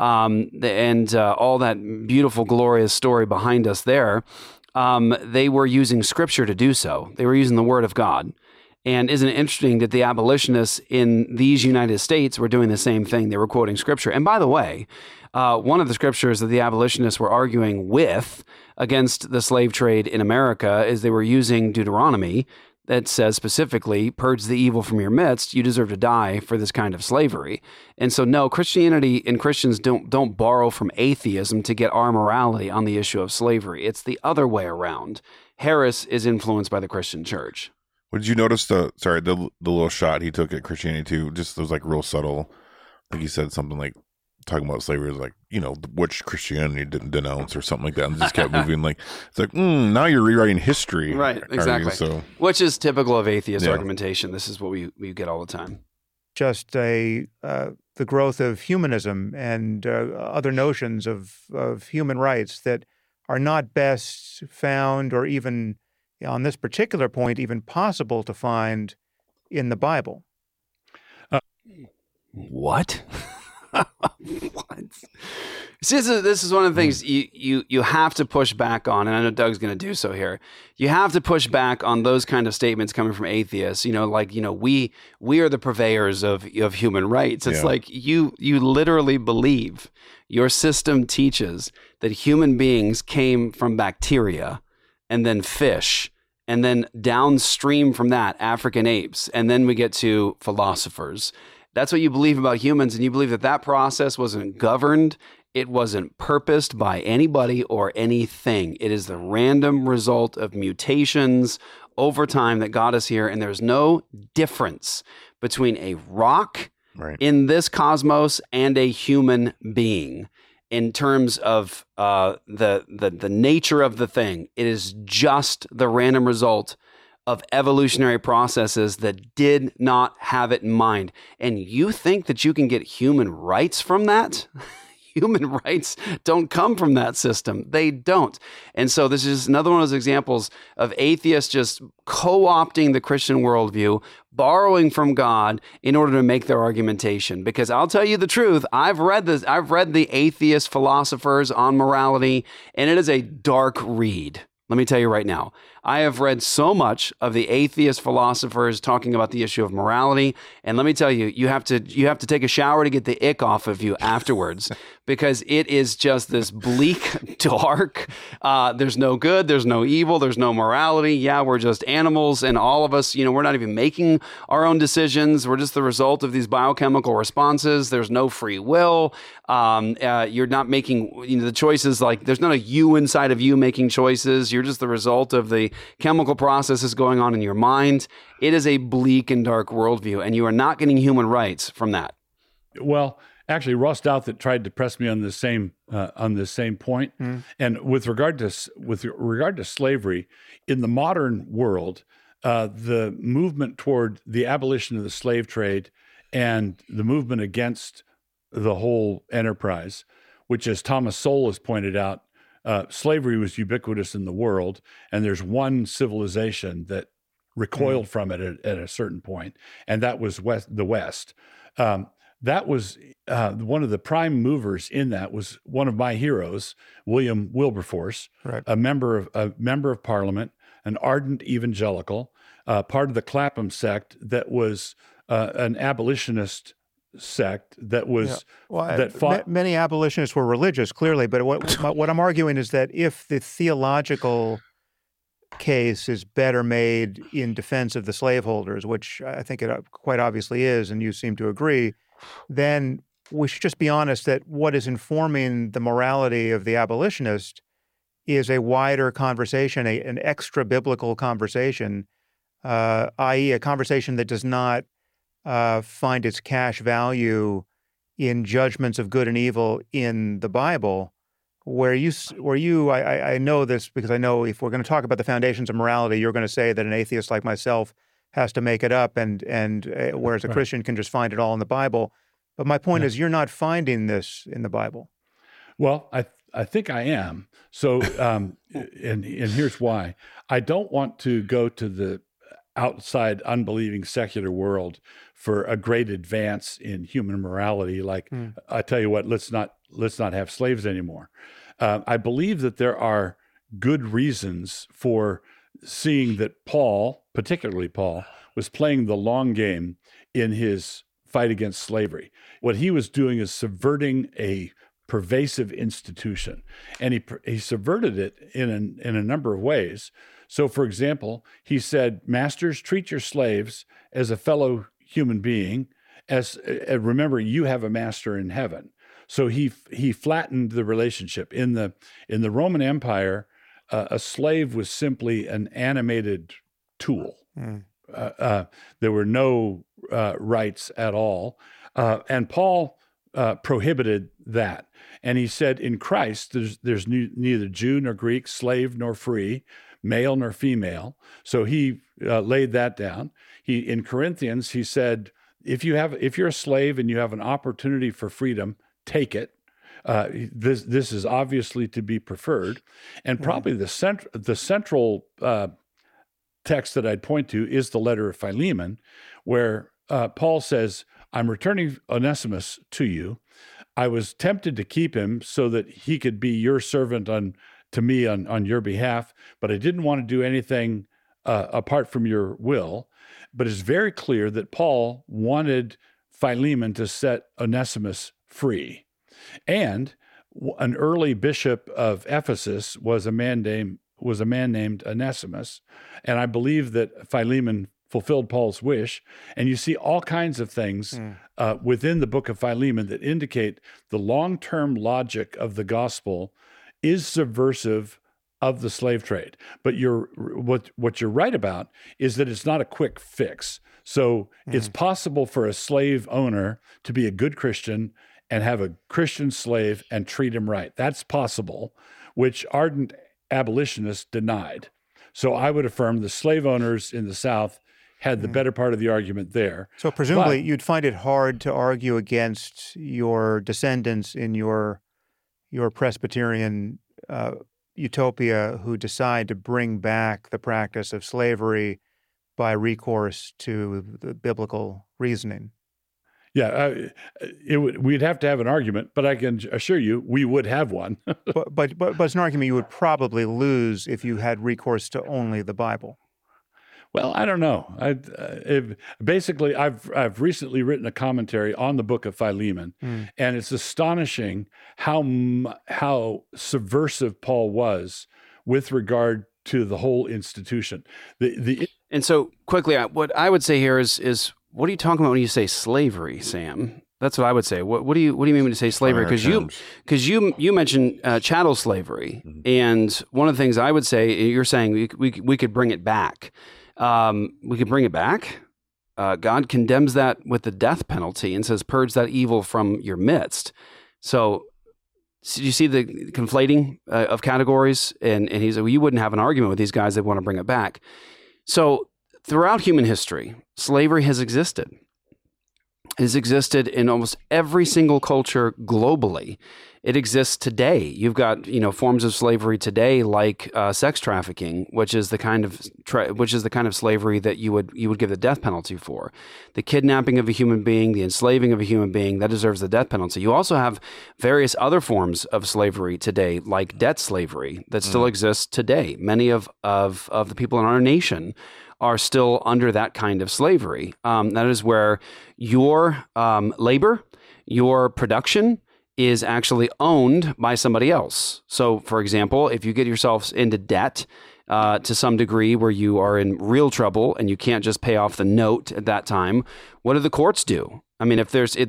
and all that beautiful, glorious story behind us there, they were using scripture to do so. They were using the word of God. And isn't it interesting that the abolitionists in these United States were doing the same thing? They were quoting scripture. And by the way, one of the scriptures that the abolitionists were arguing with against the slave trade in America is they were using Deuteronomy that says specifically, purge the evil from your midst, you deserve to die for this kind of slavery. And so no, Christianity and Christians don't borrow from atheism to get our morality on the issue of slavery. It's the other way around. Harris is influenced by the Christian church. What did you notice the little shot he took at Christianity too? Just was like real subtle. I think he said something like, talking about slavery was like, which Christianity didn't denounce or something like that, and just kept moving. Like, it's like, now you're rewriting history. Right, exactly. Which is typical of atheist argumentation. This is what we get all the time. Just the growth of humanism and other notions of human rights that are not best found, or even on this particular point, even possible to find in the Bible. What? What? See, this is one of the things you have to push back on, and I know Doug's going to do so here. You have to push back on those kind of statements coming from atheists. We are the purveyors of human rights. It's like you literally believe your system teaches that human beings came from bacteria, and then fish, and then downstream from that, African apes, and then we get to philosophers. That's what you believe about humans, and you believe that process wasn't governed, it wasn't purposed by anybody or anything. It is the random result of mutations over time that got us here, and there's no difference between a rock in this cosmos and a human being in terms of the nature of the thing. It is just the random result of evolutionary processes that did not have it in mind. And you think that you can get human rights from that? Human rights don't come from that system. They don't. And so this is another one of those examples of atheists just co-opting the Christian worldview, borrowing from God in order to make their argumentation. Because I'll tell you the truth, I've read the atheist philosophers on morality, and it is a dark read. Let me tell you right now, I have read so much of the atheist philosophers talking about the issue of morality, and let me tell you, you have to take a shower to get the ick off of you afterwards, because it is just this bleak, dark. There's no good, there's no evil, there's no morality. Yeah, we're just animals, and all of us, we're not even making our own decisions. We're just the result of these biochemical responses. There's no free will. You're not making the choices. Like, there's not a you inside of you making choices. You're just the result of the chemical processes going on in your mind. It is a bleak and dark worldview, and you are not getting human rights from that. Well, actually, Ross Douthat tried to press me on this same point. And with regard to slavery in the modern world, the movement toward the abolition of the slave trade and the movement against the whole enterprise, which, as Thomas Sowell has pointed out, slavery was ubiquitous in the world, and there's one civilization that recoiled from it at a certain point, and that was the West. That was one of the prime movers in that was one of my heroes, William Wilberforce, right. a member of Parliament, an ardent evangelical, part of the Clapham sect that was an abolitionist sect that was that fought. Many abolitionists were religious, clearly, but what I'm arguing is that if the theological case is better made in defense of the slaveholders, which I think it quite obviously is, and you seem to agree, then we should just be honest that what is informing the morality of the abolitionist is a wider conversation, an extra biblical conversation, i.e. a conversation that does not find its cash value in judgments of good and evil in the Bible, I know this because I know if we're going to talk about the foundations of morality, you're going to say that an atheist like myself has to make it up, and whereas a Christian can just find it all in the Bible. But my point is, you're not finding this in the Bible. Well, I think I am. So, and here's why. I don't want to go to the outside unbelieving secular world for a great advance in human morality. Like, I tell you what, let's not have slaves anymore. I believe that there are good reasons for seeing that Paul, particularly Paul, was playing the long game in his fight against slavery. What he was doing is subverting a pervasive institution, and he subverted it in a number of ways. So, for example, he said, "Masters, treat your slaves as a fellow human being. Remember, you have a master in heaven." So he flattened the relationship. In the Roman Empire, a slave was simply an animated tool. There were no rights at all, and Paul prohibited that. And he said, in Christ, there's neither Jew nor Greek, slave nor free, male nor female. So he laid that down. In Corinthians, he said, if you're a slave and you have an opportunity for freedom, take it. This is obviously to be preferred. And probably the central text that I'd point to is the letter of Philemon, where Paul says, "I'm returning Onesimus to you. I was tempted to keep him so that he could be your servant to me on your behalf, but I didn't want to do anything apart from your will." But it's very clear that Paul wanted Philemon to set Onesimus free. And an early bishop of Ephesus was a man named Onesimus, and I believe that Philemon fulfilled Paul's wish. And you see all kinds of things within the book of Philemon that indicate the long-term logic of the gospel is subversive of the slave trade. But what you're right about is that it's not a quick fix. So it's possible for a slave owner to be a good Christian and have a Christian slave and treat him right. That's possible, which ardent abolitionists denied. So I would affirm the slave owners in the South had the better part of the argument there. So presumably you'd find it hard to argue against your descendants in your Presbyterian utopia who decide to bring back the practice of slavery by recourse to the biblical reasoning. Yeah, we'd have to have an argument, but I can assure you we would have one. but it's an argument you would probably lose if you had recourse to only the Bible. Well, I don't know. Basically, I've recently written a commentary on the book of Philemon, and it's astonishing how subversive Paul was with regard to the whole institution. And so quickly, what I would say here is what are you talking about when you say slavery, Sam? That's what I would say. What do you mean when you say slavery? Because you mentioned chattel slavery, and one of the things I would say, you're saying we could bring it back. We could bring it back. God condemns that with the death penalty and says, "Purge that evil from your midst." So you see the conflating of categories, and he's like, well, you wouldn't have an argument with these guys that want to bring it back. So throughout human history, slavery has existed. It has existed in almost every single culture globally. It exists today. You've got forms of slavery today, like sex trafficking, which is the kind of slavery that you would give the death penalty for. The kidnapping of a human being, the enslaving of a human being, that deserves the death penalty. You also have various other forms of slavery today, like debt slavery, that still exists today. Many of the people in our nation are still under that kind of slavery. That is where your labor, your production is actually owned by somebody else. So, for example, if you get yourselves into debt to some degree where you are in real trouble and you can't just pay off the note at that time, what do the courts do? I mean,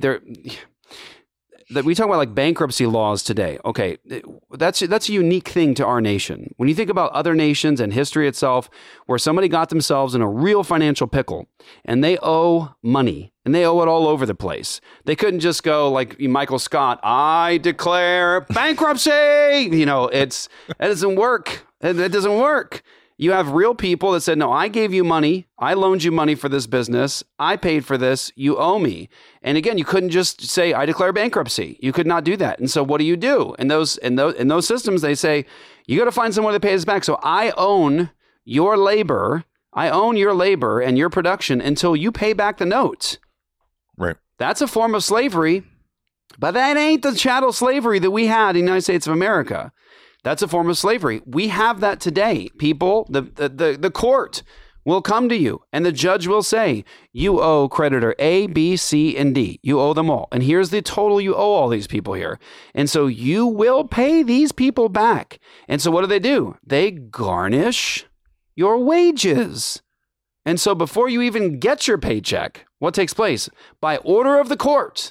we talk about like bankruptcy laws today. Okay, that's a unique thing to our nation. When you think about other nations and history itself, where somebody got themselves in a real financial pickle and they owe money and they owe it all over the place. They couldn't just go like Michael Scott, I declare bankruptcy. That doesn't work. It doesn't work. You have real people that said, no, I gave you money. I loaned you money for this business. I paid for this. You owe me. And again, you couldn't just say, I declare bankruptcy. You could not do that. And so what do you do? In those systems, they say, you got to find someone to pay us back. So I own your labor. I own your labor and your production until you pay back the notes. Right. That's a form of slavery, but that ain't the chattel slavery that we had in the United States of America. That's a form of slavery. We have that today. People, the court will come to you and the judge will say, you owe creditor A, B, C, and D. You owe them all. And here's the total you owe all these people here. And so you will pay these people back. And so what do? They garnish your wages. And so before you even get your paycheck, what takes place? By order of the court,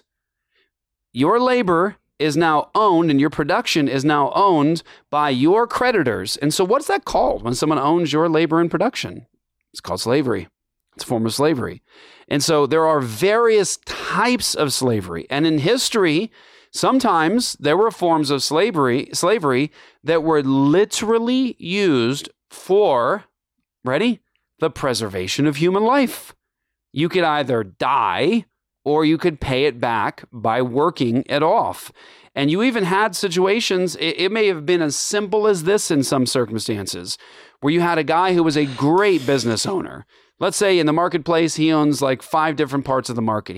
your labor is now owned and your production is now owned by your creditors. And so what's that called when someone owns your labor and production? It's called slavery. It's a form of slavery. And so there are various types of slavery. And in history, sometimes there were forms of slavery that were literally used for, ready? The preservation of human life. You could either die or you could pay it back by working it off. And you even had situations, it may have been as simple as this in some circumstances, where you had a guy who was a great business owner. Let's say in the marketplace, he owns like 5 different parts of the market.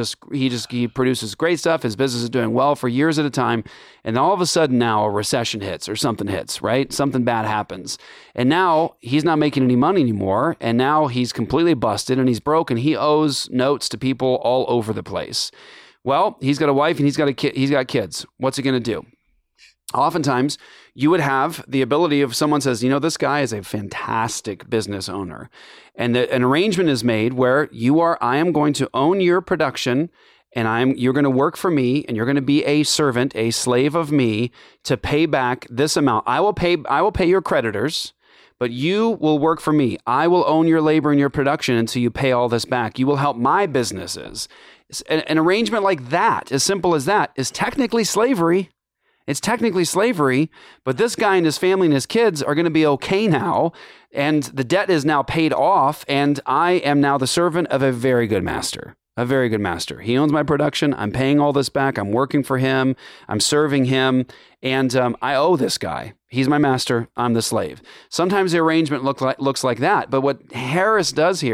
He produces great stuff. His business is doing well for years at a time. And all of a sudden now a recession hits or something hits, right? Something bad happens. And now he's not making any money anymore. And now he's completely busted and he's broke and he owes notes to people all over the place. Well, he's got a wife and he's got kids. What's he going to do? Oftentimes, you would have the ability if someone says, this guy is a fantastic business owner. And an arrangement is made where I am going to own your production and you're going to work for me and you're going to be a servant, a slave of me to pay back this amount. I will pay your creditors, but you will work for me. I will own your labor and your production until you pay all this back. You will help my businesses. An arrangement like that, as simple as that, is technically slavery. It's technically slavery, but this guy and his family and his kids are going to be okay now, and the debt is now paid off, and I am now the servant of a very good master. A very good master. He owns my production. I'm paying all this back. I'm working for him. I'm serving him, and I owe this guy. He's my master. I'm the slave. Sometimes the arrangement looks like that, but what Harris does here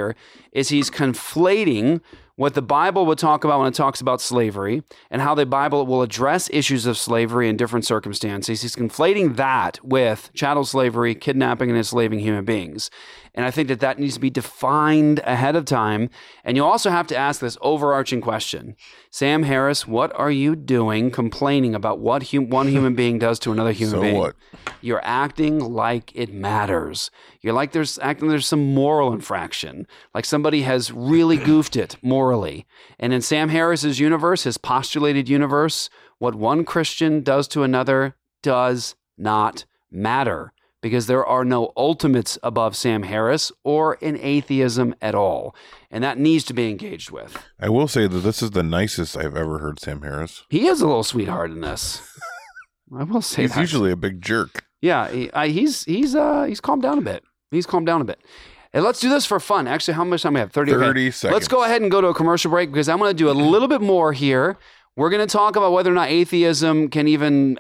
is he's conflating what the Bible would talk about when it talks about slavery and how the Bible will address issues of slavery in different circumstances. He's conflating that with chattel slavery, kidnapping, and enslaving human beings. And I think that that needs to be defined ahead of time. And you also have to ask this overarching question. Sam Harris, what are you doing complaining about what one human being does to another human being? What? You're acting like it matters. You're like there's some moral infraction, like somebody has really goofed it morally. And in Sam Harris's universe, his postulated universe, what one Christian does to another does not matter, because there are no ultimates above Sam Harris or in atheism at all. And that needs to be engaged with. I will say that this is the nicest I've ever heard Sam Harris. He is a little sweetheart in this. I will say He's that. usually a big jerk. Yeah, he's calmed down a bit. He's calmed down a bit. And let's do this for fun. Actually, how much time do we have? 30 30 seconds. Let's go ahead and go to a commercial break, because I'm going to do a little bit more here. We're going to talk about whether or not atheism can even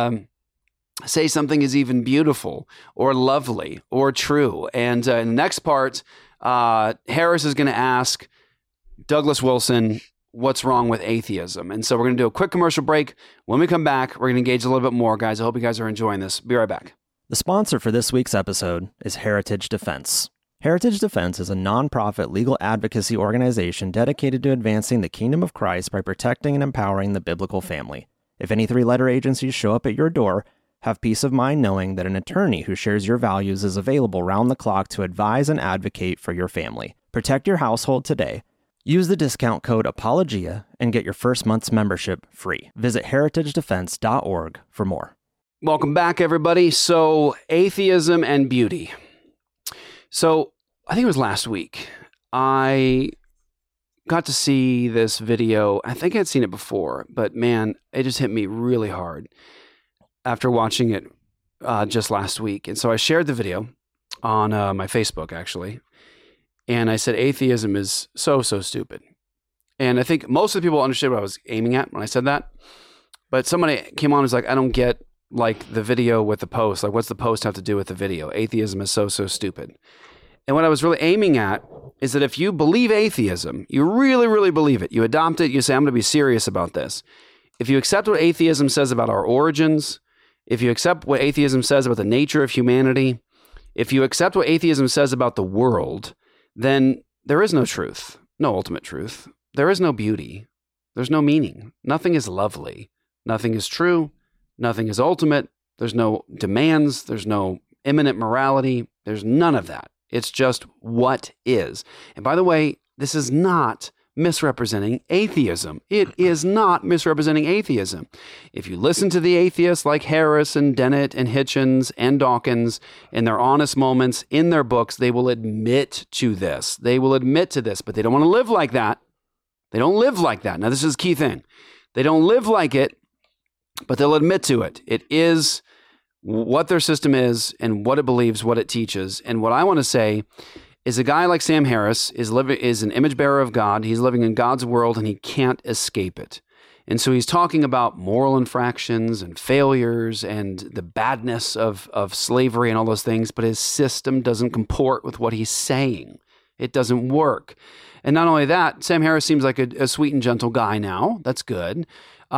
say something is even beautiful or lovely or true. And in the next part, Harris is going to ask Douglas Wilson, what's wrong with atheism? And so we're going to do a quick commercial break. When we come back, we're going to engage a little bit more, guys. I hope you guys are enjoying this. Be right back. The sponsor for this week's episode is Heritage Defense. Heritage Defense is a nonprofit legal advocacy organization dedicated to advancing the kingdom of Christ by protecting and empowering the biblical family. If any three-letter agencies show up at your door, have peace of mind knowing that an attorney who shares your values is available round the clock to advise and advocate for your family. Protect your household today. Use the discount code APOLOGIA and get your first month's membership free. Visit heritagedefense.org for more. Welcome back, everybody. So, atheism and beauty. So, I think it was last week, I got to see this video. I think I'd seen it before, but man, it just hit me really hard after watching it just last week. And so I shared the video on my Facebook, actually. And I said, atheism is so stupid. And I think most of the people understood what I was aiming at when I said that. But somebody came on and was like, I don't get like the video with the post. Like, what's the post have to do with the video? Atheism is so stupid. And what I was really aiming at is that if you believe atheism, you really believe it, you adopt it, you say, I'm going to be serious about this. If you accept what atheism says about our origins, if you accept what atheism says about the nature of humanity, if you accept what atheism says about the world, then there is no truth, no ultimate truth. There is no beauty. There's no meaning. Nothing is lovely. Nothing is true. Nothing is ultimate. There's no demands. There's no imminent morality. There's none of that. It's just what is. And by the way, this is not misrepresenting atheism. It is not misrepresenting atheism. If you listen to the atheists like Harris and Dennett and Hitchens and Dawkins in their honest moments in their books, they will admit to this. They will admit to this, but they don't want to live like that. They don't live like that. Now, this is a key thing. They don't live like it, but they'll admit to it. It is what their system is and what it believes, what it teaches. And what I want to say is a guy like Sam Harris is an image bearer of God. He's living in God's world and he can't escape it. And so he's talking about moral infractions and failures and the badness of slavery and all those things, but his system doesn't comport with what he's saying. It doesn't work. And not only that, Sam Harris seems like a sweet and gentle guy now. That's good.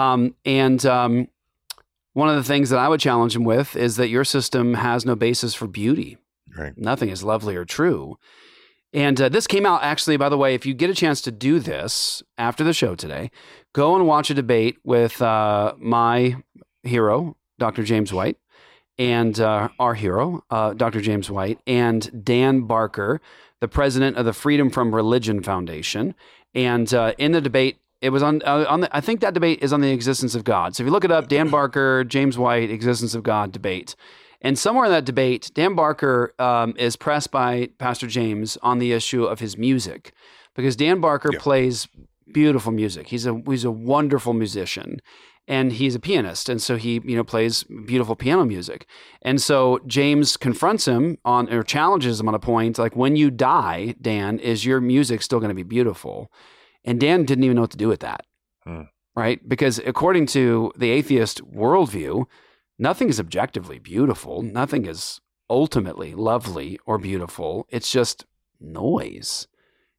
One of the things that I would challenge him with is that your system has no basis for beauty. Right. Nothing is lovely or true. And this came out, actually, by the way, if you get a chance to do this after the show today, go and watch a debate with my hero, Dr. James White, and our hero, Dr. James White, and Dan Barker, the president of the Freedom from Religion Foundation. And in the debate, it was I think that debate is on the existence of God. So if you look it up, Dan Barker, James White, existence of God debate. And somewhere in that debate, Dan Barker is pressed by Pastor James on the issue of his music, because Dan Barker plays beautiful music. He's a wonderful musician, and he's a pianist, and so he plays beautiful piano music. And so James confronts him or challenges him on a point like, when you die, Dan, is your music still going to be beautiful? And Dan didn't even know what to do with that, right? Because according to the atheist worldview, nothing is objectively beautiful. Nothing is ultimately lovely or beautiful. It's just noise.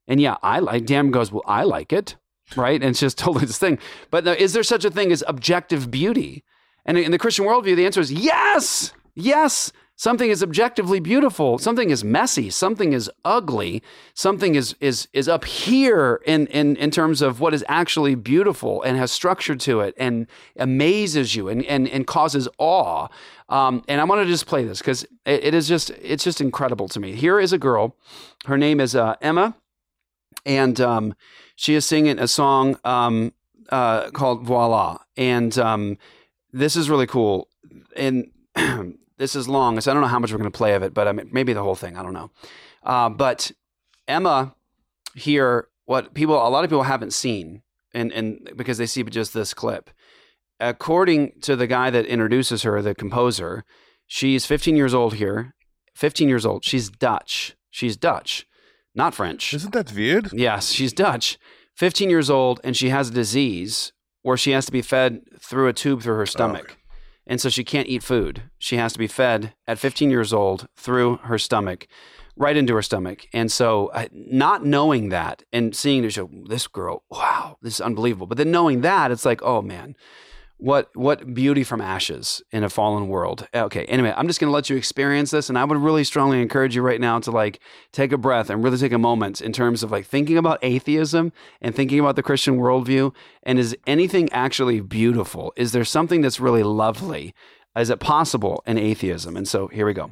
And yeah, Dan goes, well, I like it, right? And it's just totally this thing. But is there such a thing as objective beauty? And in the Christian worldview, the answer is yes. Yes. Something is objectively beautiful. Something is messy. Something is ugly. Something is up here in terms of what is actually beautiful and has structure to it and amazes you and causes awe. And I want to just play this because it's just incredible to me. Here is a girl. Her name is Emma. And she is singing a song called Voila. And this is really cool. And this is long, so I don't know how much we're going to play of it, but maybe the whole thing. I don't know. But Emma here, a lot of people haven't seen, and because they see just this clip. According to the guy that introduces her, the composer, she's 15 years old here. 15 years old. She's Dutch. Not French. Isn't that weird? Yes, she's Dutch. 15 years old, and she has a disease where she has to be fed through a tube through her stomach. Okay. And so she can't eat food. She has to be fed at 15 years old through her stomach, right into her stomach. And so not knowing that and seeing this girl, wow, this is unbelievable. But then knowing that, it's like, oh man, what beauty from ashes in a fallen world. Okay, anyway, I'm just going to let you experience this. And I would really strongly encourage you right now to take a breath and really take a moment in terms of thinking about atheism and thinking about the Christian worldview. And is anything actually beautiful? Is there something that's really lovely? Is it possible in atheism? And so here we go.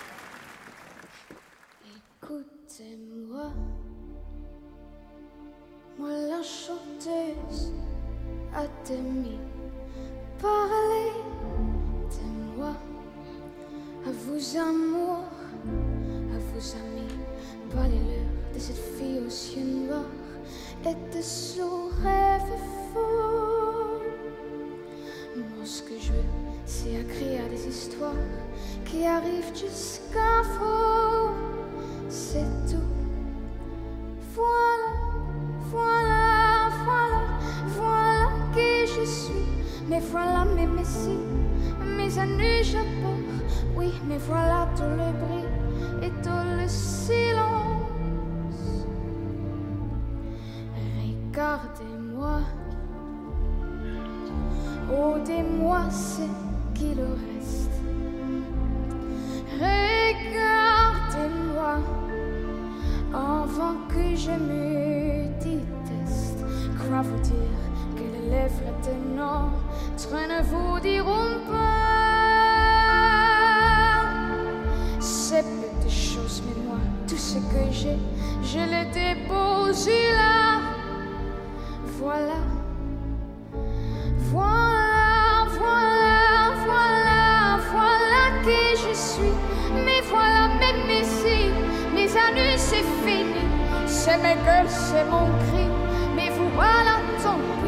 Écoutez-moi, moi la chanteuse à demi. Parlez de moi, à vos amours, à vos amis. Parlez-leur de cette fille aux yeux noirs et de son rêve fou. Moi, ce que je veux, c'est écrire des histoires qui arrivent jusqu'à vous. C'est tout. Voilà qui je suis. Mais voilà mes messies, mes années je porte. Oui, mais voilà tout le bruit et tout le silence. Regardez-moi, ôtez-moi ce qu'il reste. Regardez-moi, avant que je me déteste. Crois vous dire que les lèvres de notre ne vous diront pas ces petites choses, mais moi, tout ce que j'ai, je le dépose là. Voilà, voilà, voilà, voilà, voilà qui je suis. Mais voilà mes messies, mes années c'est fini. C'est mes gueules, c'est mon cri, mais vous voilà tant pis.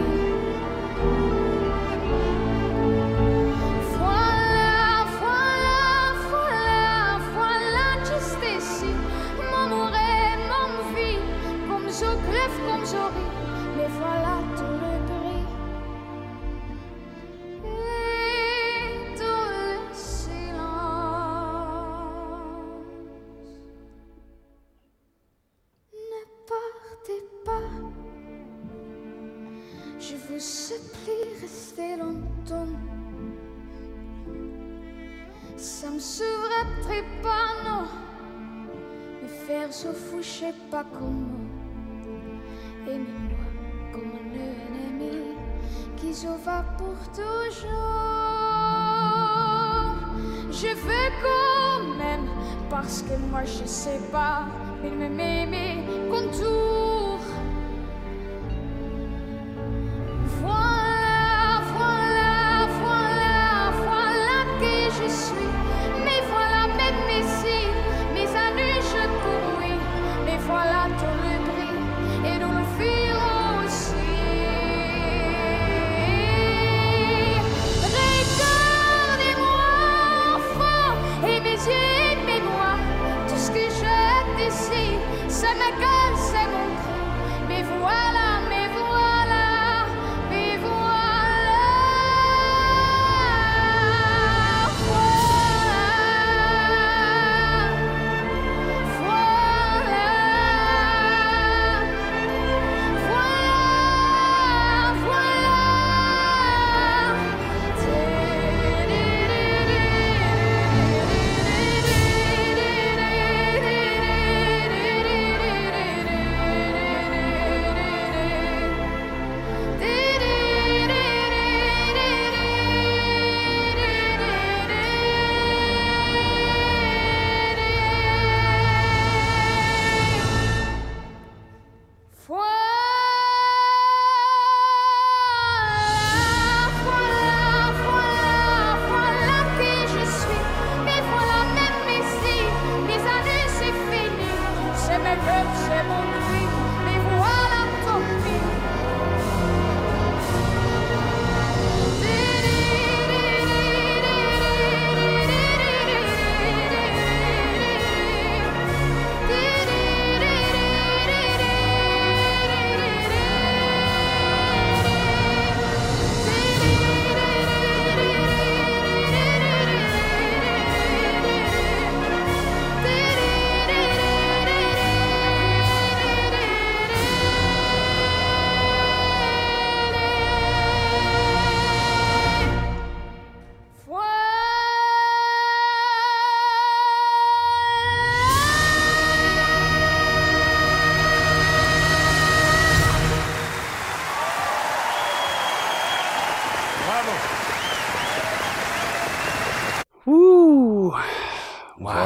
Mais voilà tout le bruit et tout le silence. Ne partez pas, je vous supplie, restez longtemps. Ça me sauverait pas, non. Me faire se fou, je sais pas comment. Aimez-moi comme un ennemi qui s'en va pour toujours. Je veux quand même, parce que moi je sais pas, il me met mes contours. Voilà, voilà, voilà, voilà qui je suis. Mais voilà mes messies, mes années je cours, oui. Mais voilà tout le bruit et nous le filons aussi. Regardez-moi fort et mes yeux aimez-moi. Tout ce que j'ai d'ici, c'est ma gueule, c'est mon cri. Mais voilà, mais voilà, mais voilà. Voilà, voilà.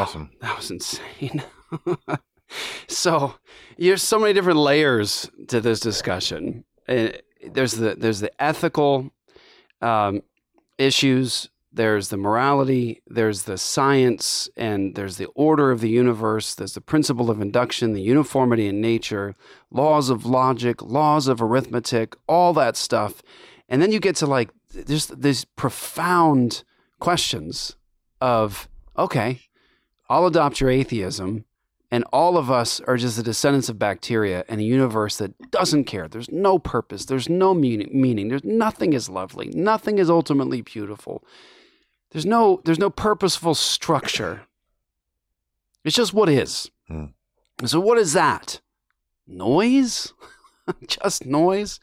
awesome. That was insane. So there's so many different layers to this discussion. There's the ethical issues. There's the morality, there's the science, and there's the order of the universe. There's the principle of induction, the uniformity in nature, laws of logic, laws of arithmetic, all that stuff. And then you get to like these profound questions of, okay, I'll adopt your atheism, and all of us are just the descendants of bacteria in a universe that doesn't care. There's no purpose. There's no meaning. There's nothing is lovely. Nothing is ultimately beautiful. There's no purposeful structure. It's just what is. So what is that? Noise? Just noise?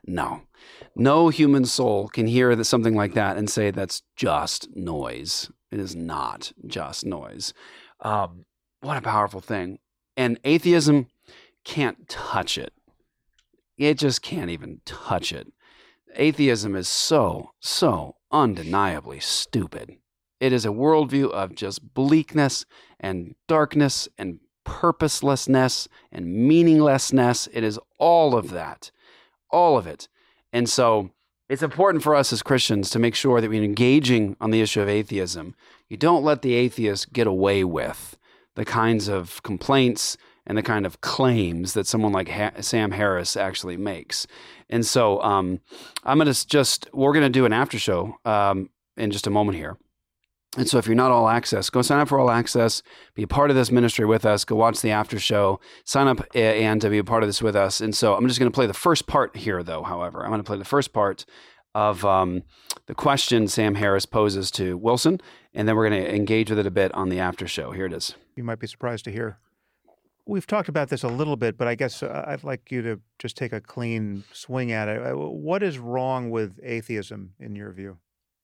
No human soul can hear something like that and say that's just noise. It is not just noise. What a powerful thing. And atheism can't touch it. It just can't even touch it. Atheism is so undeniably stupid. It is a worldview of just bleakness and darkness and purposelessness and meaninglessness. It is all of that, all of it. And so it's important for us as Christians to make sure that we're engaging on the issue of atheism. You don't let the atheist get away with the kinds of complaints and the kind of claims that someone like Sam Harris actually makes. And so we're going to do an after show in just a moment here. And so if you're not All Access, go sign up for All Access, be a part of this ministry with us, go watch the after show, sign up and to be a part of this with us. And so I'm just going to play the first part here, though, however. I'm going to play the first part of the question Sam Harris poses to Wilson, and then we're going to engage with it a bit on the after show. Here it is. You might be surprised to hear. We've talked about this a little bit, but I guess I'd like you to just take a clean swing at it. What is wrong with atheism in your view?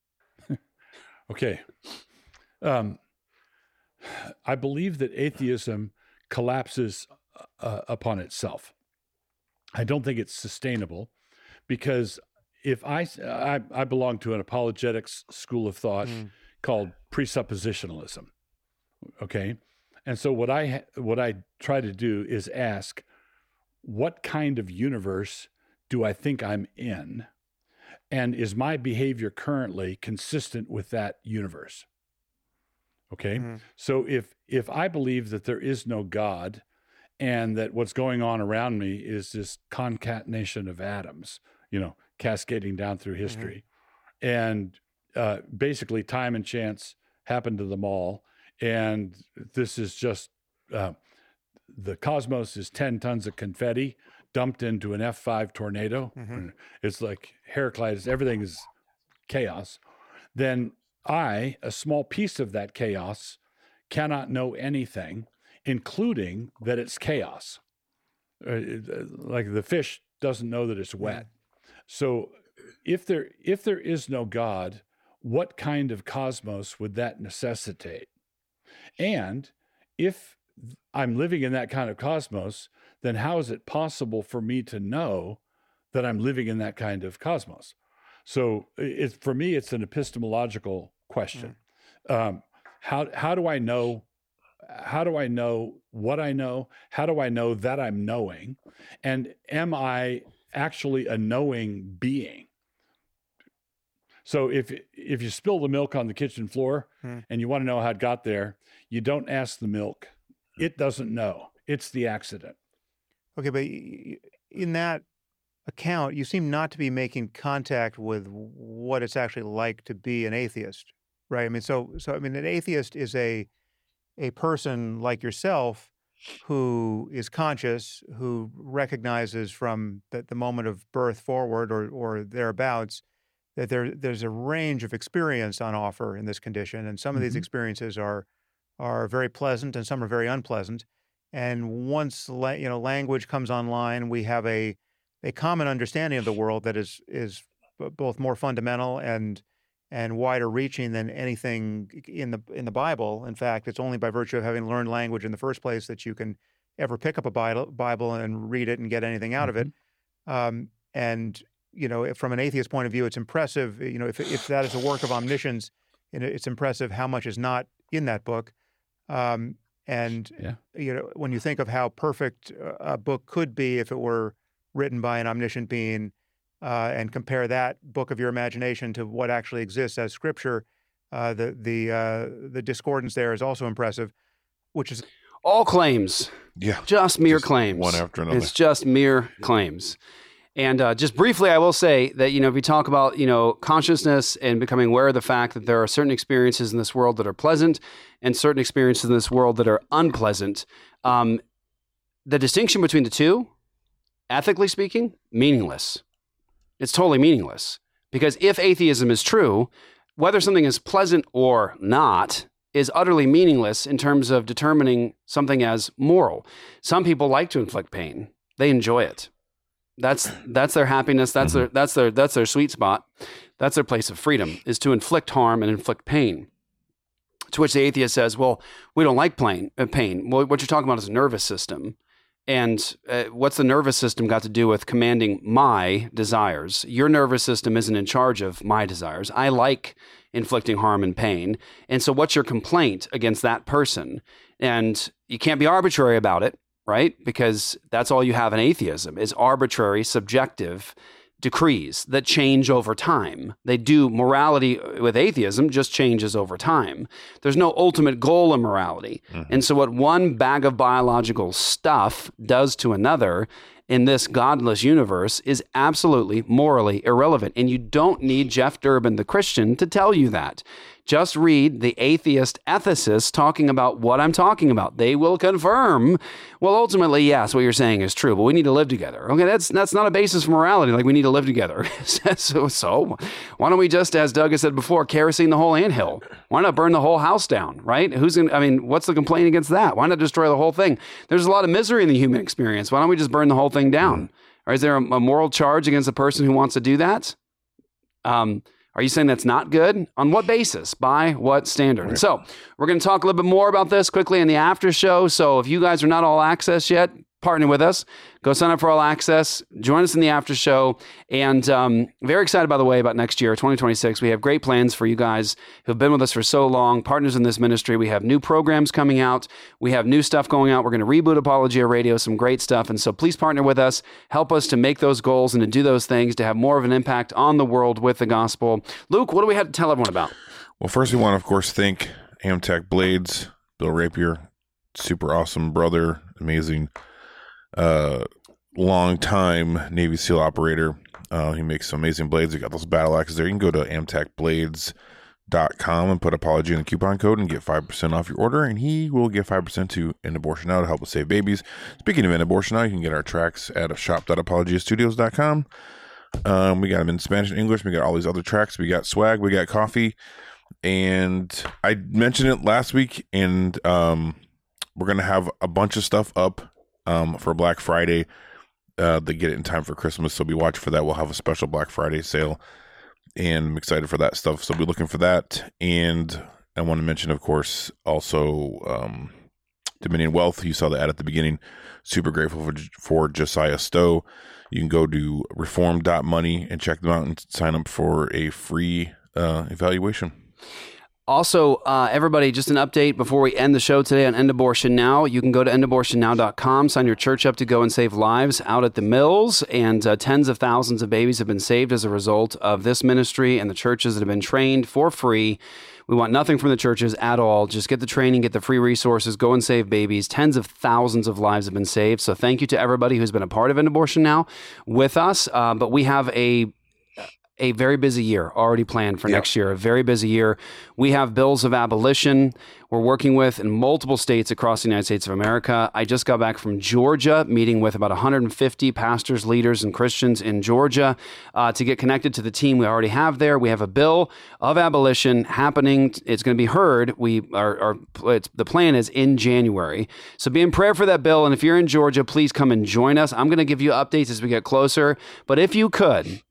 Okay. I believe that atheism collapses upon itself. I don't think it's sustainable because if I belong to an apologetics school of thought called presuppositionalism. Okay. And so what I try to do is ask, what kind of universe do I think I'm in? And is my behavior currently consistent with that universe? Okay. So if I believe that there is no God and that what's going on around me is this concatenation of atoms, cascading down through history, and basically time and chance happen to them all. And this is just, the cosmos is 10 tons of confetti dumped into an F5 tornado. It's like Heraclitus, everything is chaos. Then I, a small piece of that chaos, cannot know anything, including that it's chaos. Like the fish doesn't know that it's wet. So if there is no God, what kind of cosmos would that necessitate? And if I'm living in that kind of cosmos, then how is it possible for me to know that I'm living in that kind of cosmos? So for me, it's an epistemological question. How do I know? How do I know what I know? How do I know that I'm knowing? And am I actually a knowing being? So if you spill the milk on the kitchen floor and you want to know how it got there, you don't ask the milk. It doesn't know. It's the accident. Okay, but in that account, you seem not to be making contact with what it's actually like to be an atheist, right? I mean, so an atheist is a person like yourself who is conscious, who recognizes from the moment of birth forward or thereabouts that there's a range of experience on offer in this condition, and some of these experiences are very pleasant and some are very unpleasant. And once language comes online, we have a common understanding of the world that is both more fundamental and wider reaching than anything in the Bible. In fact, it's only by virtue of having learned language in the first place that you can ever pick up a Bible and read it and get anything out of it. And from an atheist point of view, it's impressive. If that is a work of omniscience, it's impressive how much is not in that book. And when you think of how perfect a book could be if it were written by an omniscient being, and compare that book of your imagination to what actually exists as Scripture, the discordance there is also impressive, which is all claims. Yeah, just mere claims. One after another. It's just mere claims. And just briefly, I will say that, if you talk about, consciousness and becoming aware of the fact that there are certain experiences in this world that are pleasant and certain experiences in this world that are unpleasant, the distinction between the two, ethically speaking, meaningless. It's totally meaningless. Because if atheism is true, whether something is pleasant or not is utterly meaningless in terms of determining something as moral. Some people like to inflict pain. They enjoy it. That's their happiness. That's their sweet spot. That's their place of freedom, is to inflict harm and inflict pain. To which the atheist says, well, we don't like pain. Well, what you're talking about is a nervous system. And what's the nervous system got to do with commanding my desires? Your nervous system isn't in charge of my desires. I like inflicting harm and pain. And so what's your complaint against that person? And you can't be arbitrary about it, right? Because that's all you have in atheism is arbitrary, subjective decrees that change over time. They do. Morality with atheism just changes over time. There's no ultimate goal in morality. And so what one bag of biological stuff does to another in this godless universe is absolutely morally irrelevant. And you don't need Jeff Durbin, the Christian, to tell you that. Just read the atheist ethicists talking about what I'm talking about. They will confirm, well, ultimately, yes, what you're saying is true, but we need to live together. Okay, that's not a basis for morality. Like, we need to live together. so why don't we just, as Doug has said before, kerosene the whole anthill? Why not burn the whole house down, right? What's the complaint against that? Why not destroy the whole thing? There's a lot of misery in the human experience. Why don't we just burn the whole thing down? Or is there a moral charge against a person who wants to do that? Are you saying that's not good? On what basis? By what standard? Right. So we're going to talk a little bit more about this quickly in the after show. So if you guys are not all access yet, partner with us. Go sign up for All Access. Join us in the after show. And very excited, by the way, about next year, 2026. We have great plans for you guys who have been with us for so long, partners in this ministry. We have new programs coming out. We have new stuff going out. We're going to reboot Apologia Radio, some great stuff. And so please partner with us. Help us to make those goals and to do those things, to have more of an impact on the world with the gospel. Luke, what do we have to tell everyone about? Well, first we want to, of course, thank Amtech Blades, Bill Rapier, super awesome brother, amazing long time Navy SEAL operator. He makes some amazing blades. We got those battle axes there. You can go to amtechblades.com and put Apologia in the coupon code and get 5% off your order, and he will give 5% to End Abortion Now to help us save babies. Speaking of End Abortion Now, you can get our tracks at shop.apologiastudios.com. We got them in Spanish and English. We got all these other tracks. We got swag. We got coffee. And I mentioned it last week, and we're going to have a bunch of stuff up for Black Friday. They get it in time for Christmas, so be watching for that. We'll have a special Black Friday sale, and I'm excited for that stuff, so be looking for that. And I want to mention, of course, also Dominion Wealth. You saw the ad at the beginning. Super grateful for Josiah Stowe. You can go to reform.money and check them out and sign up for a free evaluation. Also, everybody, just an update before we end the show today on End Abortion Now. You can go to endabortionnow.com, sign your church up to go and save lives out at the mills, and tens of thousands of babies have been saved as a result of this ministry and the churches that have been trained for free. We want nothing from the churches at all. Just get the training, get the free resources, go and save babies. Tens of thousands of lives have been saved. So thank you to everybody who's been a part of End Abortion Now with us. But we have a very busy year already planned for next year, a very busy year. We have bills of abolition we're working with in multiple states across the United States of America. I just got back from Georgia, meeting with about 150 pastors, leaders, and Christians in Georgia to get connected to the team we already have there. We have a bill of abolition happening. It's going to be heard. The plan is in January. So be in prayer for that bill. And if you're in Georgia, please come and join us. I'm going to give you updates as we get closer. But if you could,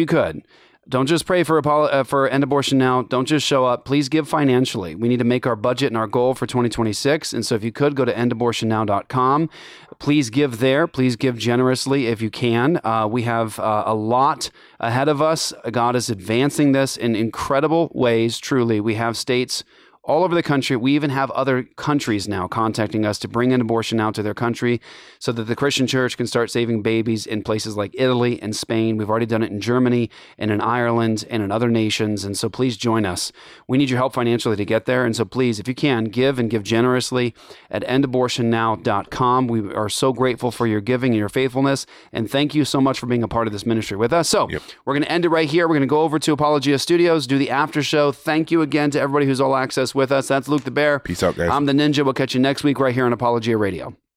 don't just pray for End Abortion Now. Don't just show up. Please give financially. We need to make our budget and our goal for 2026. And so if you could, go to endabortionnow.com. Please give there. Please give generously if you can. We have a lot ahead of us. God is advancing this in incredible ways, truly. We have states all over the country. We even have other countries now contacting us to bring an abortion out to their country so that the Christian church can start saving babies in places like Italy and Spain. We've already done it in Germany and in Ireland and in other nations. And so please join us. We need your help financially to get there. And so please, if you can, give and give generously at endabortionnow.com. We are so grateful for your giving and your faithfulness. And thank you so much for being a part of this ministry with us. So we're going to end it right here. We're going to go over to Apologia Studios, do the after show. Thank you again to everybody who's all access with us. That's Luke the Bear. Peace out, guys. I'm the Ninja. We'll catch you next week right here on Apologia Radio.